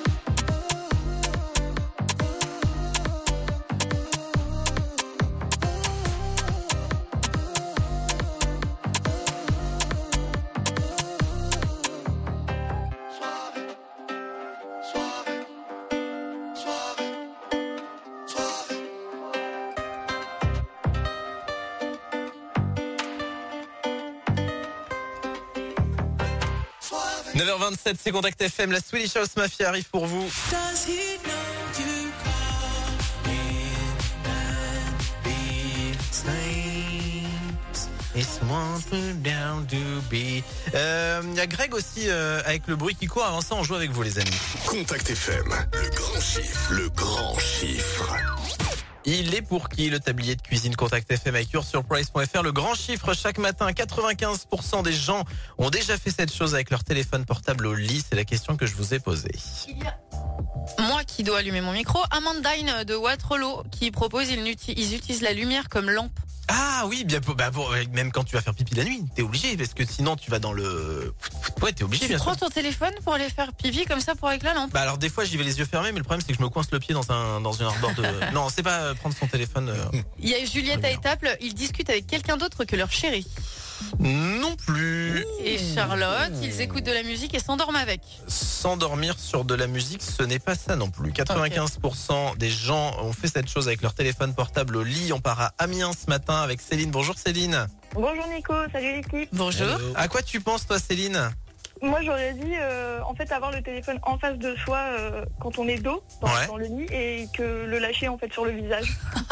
[SPEAKER 1] 9h27, c'est Contact FM, la Swedish House Mafia arrive pour vous. Il y a Greg aussi avec le bruit qui court. Avant ça, on joue avec vous, les amis.
[SPEAKER 6] Contact FM, le grand chiffre, le grand chiffre.
[SPEAKER 1] Il est pour qui le tablier de cuisine Contact FM avec yoursurprise.fr. Le grand chiffre chaque matin, 95% des gens ont déjà fait cette chose avec leur téléphone portable au lit. C'est la question que je vous ai posée.
[SPEAKER 3] Il y a moi qui dois allumer mon micro. Amandine de Waterloo qui propose, ils utilisent la lumière comme lampe.
[SPEAKER 1] Ah oui, bien même quand tu vas faire pipi la nuit, t'es obligé parce que sinon tu vas dans le... Ouais, t'es obligé.
[SPEAKER 3] Tu prends ton téléphone pour aller faire pipi comme ça pour avec la lampe.
[SPEAKER 1] Bah alors des fois j'y vais les yeux fermés, mais le problème c'est que je me coince le pied dans un arbore de... Non, c'est pas prendre son téléphone.
[SPEAKER 3] Il y a Juliette à Étaples, ils discutent avec quelqu'un d'autre que leur chéri.
[SPEAKER 1] Non plus.
[SPEAKER 3] Et Charlotte, ils écoutent de la musique et s'endorment avec.
[SPEAKER 1] S'endormir sur de la musique, ce n'est pas ça non plus. 95% des gens ont fait cette chose avec leur téléphone portable au lit. On part à Amiens ce matin avec Céline. Bonjour Céline.
[SPEAKER 7] Bonjour Nico, salut l'équipe.
[SPEAKER 3] Bonjour.
[SPEAKER 4] Hello.
[SPEAKER 1] À quoi tu penses toi Céline?
[SPEAKER 7] Moi j'aurais dit en fait avoir le téléphone en face de soi quand on est dos dans le lit et que le lâcher en fait sur le visage.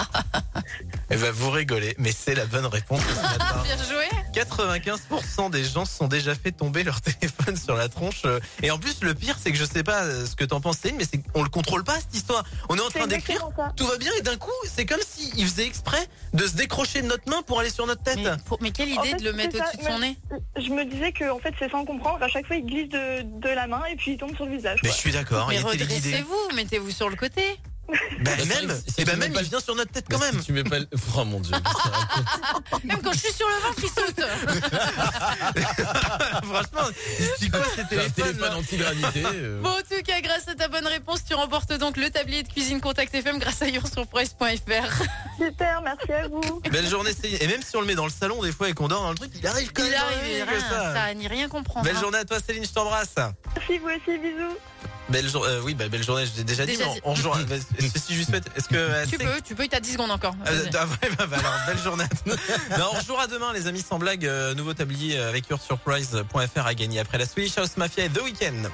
[SPEAKER 1] Eh ben vous rigolez, mais c'est la bonne réponse ce matin.
[SPEAKER 3] Bien joué.
[SPEAKER 1] 95% des gens se sont déjà fait tomber leur téléphone sur la tronche. Et en plus, le pire, c'est que je sais pas ce que t'en penses, Céline, mais c'est qu'on le contrôle pas cette histoire. On est en train d'écrire,
[SPEAKER 7] exactement ça.
[SPEAKER 1] tout va bien, et d'un coup, c'est comme s'il faisait exprès de se décrocher de notre main pour aller sur notre tête.
[SPEAKER 3] Mais quelle idée
[SPEAKER 7] En fait,
[SPEAKER 3] de le mettre
[SPEAKER 7] c'est ça,
[SPEAKER 3] au-dessus de son nez.
[SPEAKER 7] Je me disais que en fait c'est sans comprendre. À chaque fois il glisse de la main et puis il tombe sur le visage.
[SPEAKER 1] Mais
[SPEAKER 7] quoi.
[SPEAKER 1] je suis d'accord,
[SPEAKER 3] Mais
[SPEAKER 1] il était l'idée.
[SPEAKER 3] redressez-vous, mettez-vous sur le côté.
[SPEAKER 1] Bah,
[SPEAKER 4] Bah,
[SPEAKER 1] même,
[SPEAKER 4] si
[SPEAKER 1] et bah
[SPEAKER 4] tu
[SPEAKER 1] même,
[SPEAKER 4] mets pas
[SPEAKER 1] il vient sur notre tête quand même.
[SPEAKER 4] Si tu mets pas le... Oh mon dieu.
[SPEAKER 3] Même quand je suis sur le ventre, il saute.
[SPEAKER 1] Franchement, c'est quoi ces
[SPEAKER 4] Un
[SPEAKER 1] téléphones
[SPEAKER 4] téléphone
[SPEAKER 1] là
[SPEAKER 4] anti-gravité.
[SPEAKER 3] Bon, en tout cas, grâce à ta bonne réponse, tu remportes donc le tablier de cuisine Contact FM grâce à yoursurprise.fr.
[SPEAKER 7] Super, merci à vous.
[SPEAKER 1] Belle journée Céline. Et même si on le met dans le salon des fois et qu'on dort dans le truc, il arrive quand même.
[SPEAKER 3] Il arrive,
[SPEAKER 1] que ça.
[SPEAKER 3] ça n'y rien comprendre.
[SPEAKER 1] Belle
[SPEAKER 3] hein.
[SPEAKER 1] journée à toi Céline, je t'embrasse.
[SPEAKER 7] Merci vous aussi, bisous.
[SPEAKER 1] Belle journée, oui, belle journée, je l'ai déjà dit,
[SPEAKER 3] Déjà
[SPEAKER 1] mais
[SPEAKER 3] dit.
[SPEAKER 1] en jouant. Si je lui souhaite, est-ce que.
[SPEAKER 3] Tu peux, t'as 10 secondes encore. Vas-y.
[SPEAKER 1] Alors, belle journée à toi. Non, on rejouera demain, les amis, sans blague. Nouveau tablier avec yoursurprise.fr à gagner après la Swedish House Mafia et The Weeknd.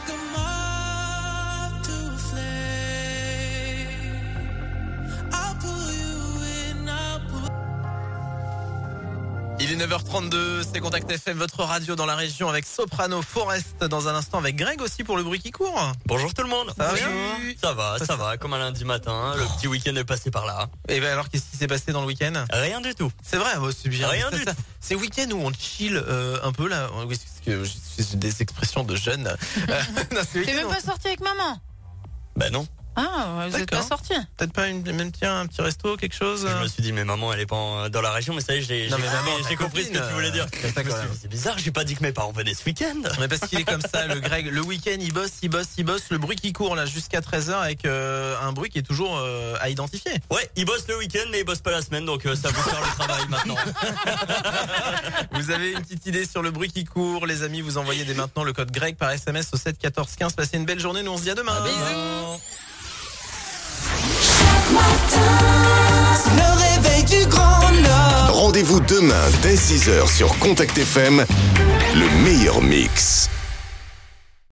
[SPEAKER 1] Il est 9h32, c'est Contact FM, votre radio dans la région avec Soprano, Forest dans un instant avec Greg aussi pour le bruit qui court.
[SPEAKER 8] Bonjour tout le monde.
[SPEAKER 1] Ça va bien ?
[SPEAKER 8] Ça va, comme un lundi matin, le petit week-end est passé par là.
[SPEAKER 1] Et ben alors, qu'est-ce qui s'est passé dans le week-end ?
[SPEAKER 8] Rien du tout.
[SPEAKER 1] C'est vrai, c'est bien.
[SPEAKER 8] Rien du tout.
[SPEAKER 1] C'est week-end où on chill un peu là. Oui, parce que j'ai des expressions de jeunes. Non, c'est
[SPEAKER 3] T'es
[SPEAKER 1] week-end
[SPEAKER 3] même
[SPEAKER 1] où-
[SPEAKER 3] pas sorti avec maman?
[SPEAKER 8] Bah non.
[SPEAKER 3] Ah, vous êtes pas
[SPEAKER 1] D'accord.
[SPEAKER 3] sorti.
[SPEAKER 1] Peut-être pas un petit resto, quelque chose.
[SPEAKER 8] Je me suis dit, mais maman, elle est pas dans la région, mais ça y est, j'ai
[SPEAKER 1] Non, mais maman,
[SPEAKER 8] j'ai compris ce que tu voulais dire.
[SPEAKER 1] c'est ça, quand même.
[SPEAKER 8] C'est bizarre, j'ai pas dit que mes parents venaient ce week-end.
[SPEAKER 1] Mais parce qu'il est comme ça, le Greg. Le week-end, il bosse. Le bruit qui court là jusqu'à 13h avec un bruit qui est toujours à identifier.
[SPEAKER 8] Ouais, il bosse le week-end, mais il bosse pas la semaine, donc ça vous faire le travail maintenant.
[SPEAKER 1] Vous avez une petite idée sur le bruit qui court, les amis, vous envoyez dès maintenant le code Greg par SMS au 7 14 15. Passez une belle journée, nous on se dit à demain.
[SPEAKER 8] Bisous.
[SPEAKER 2] C'est le réveil du Grand Nord.
[SPEAKER 6] Rendez-vous demain dès 6h sur Contact FM, le meilleur mix.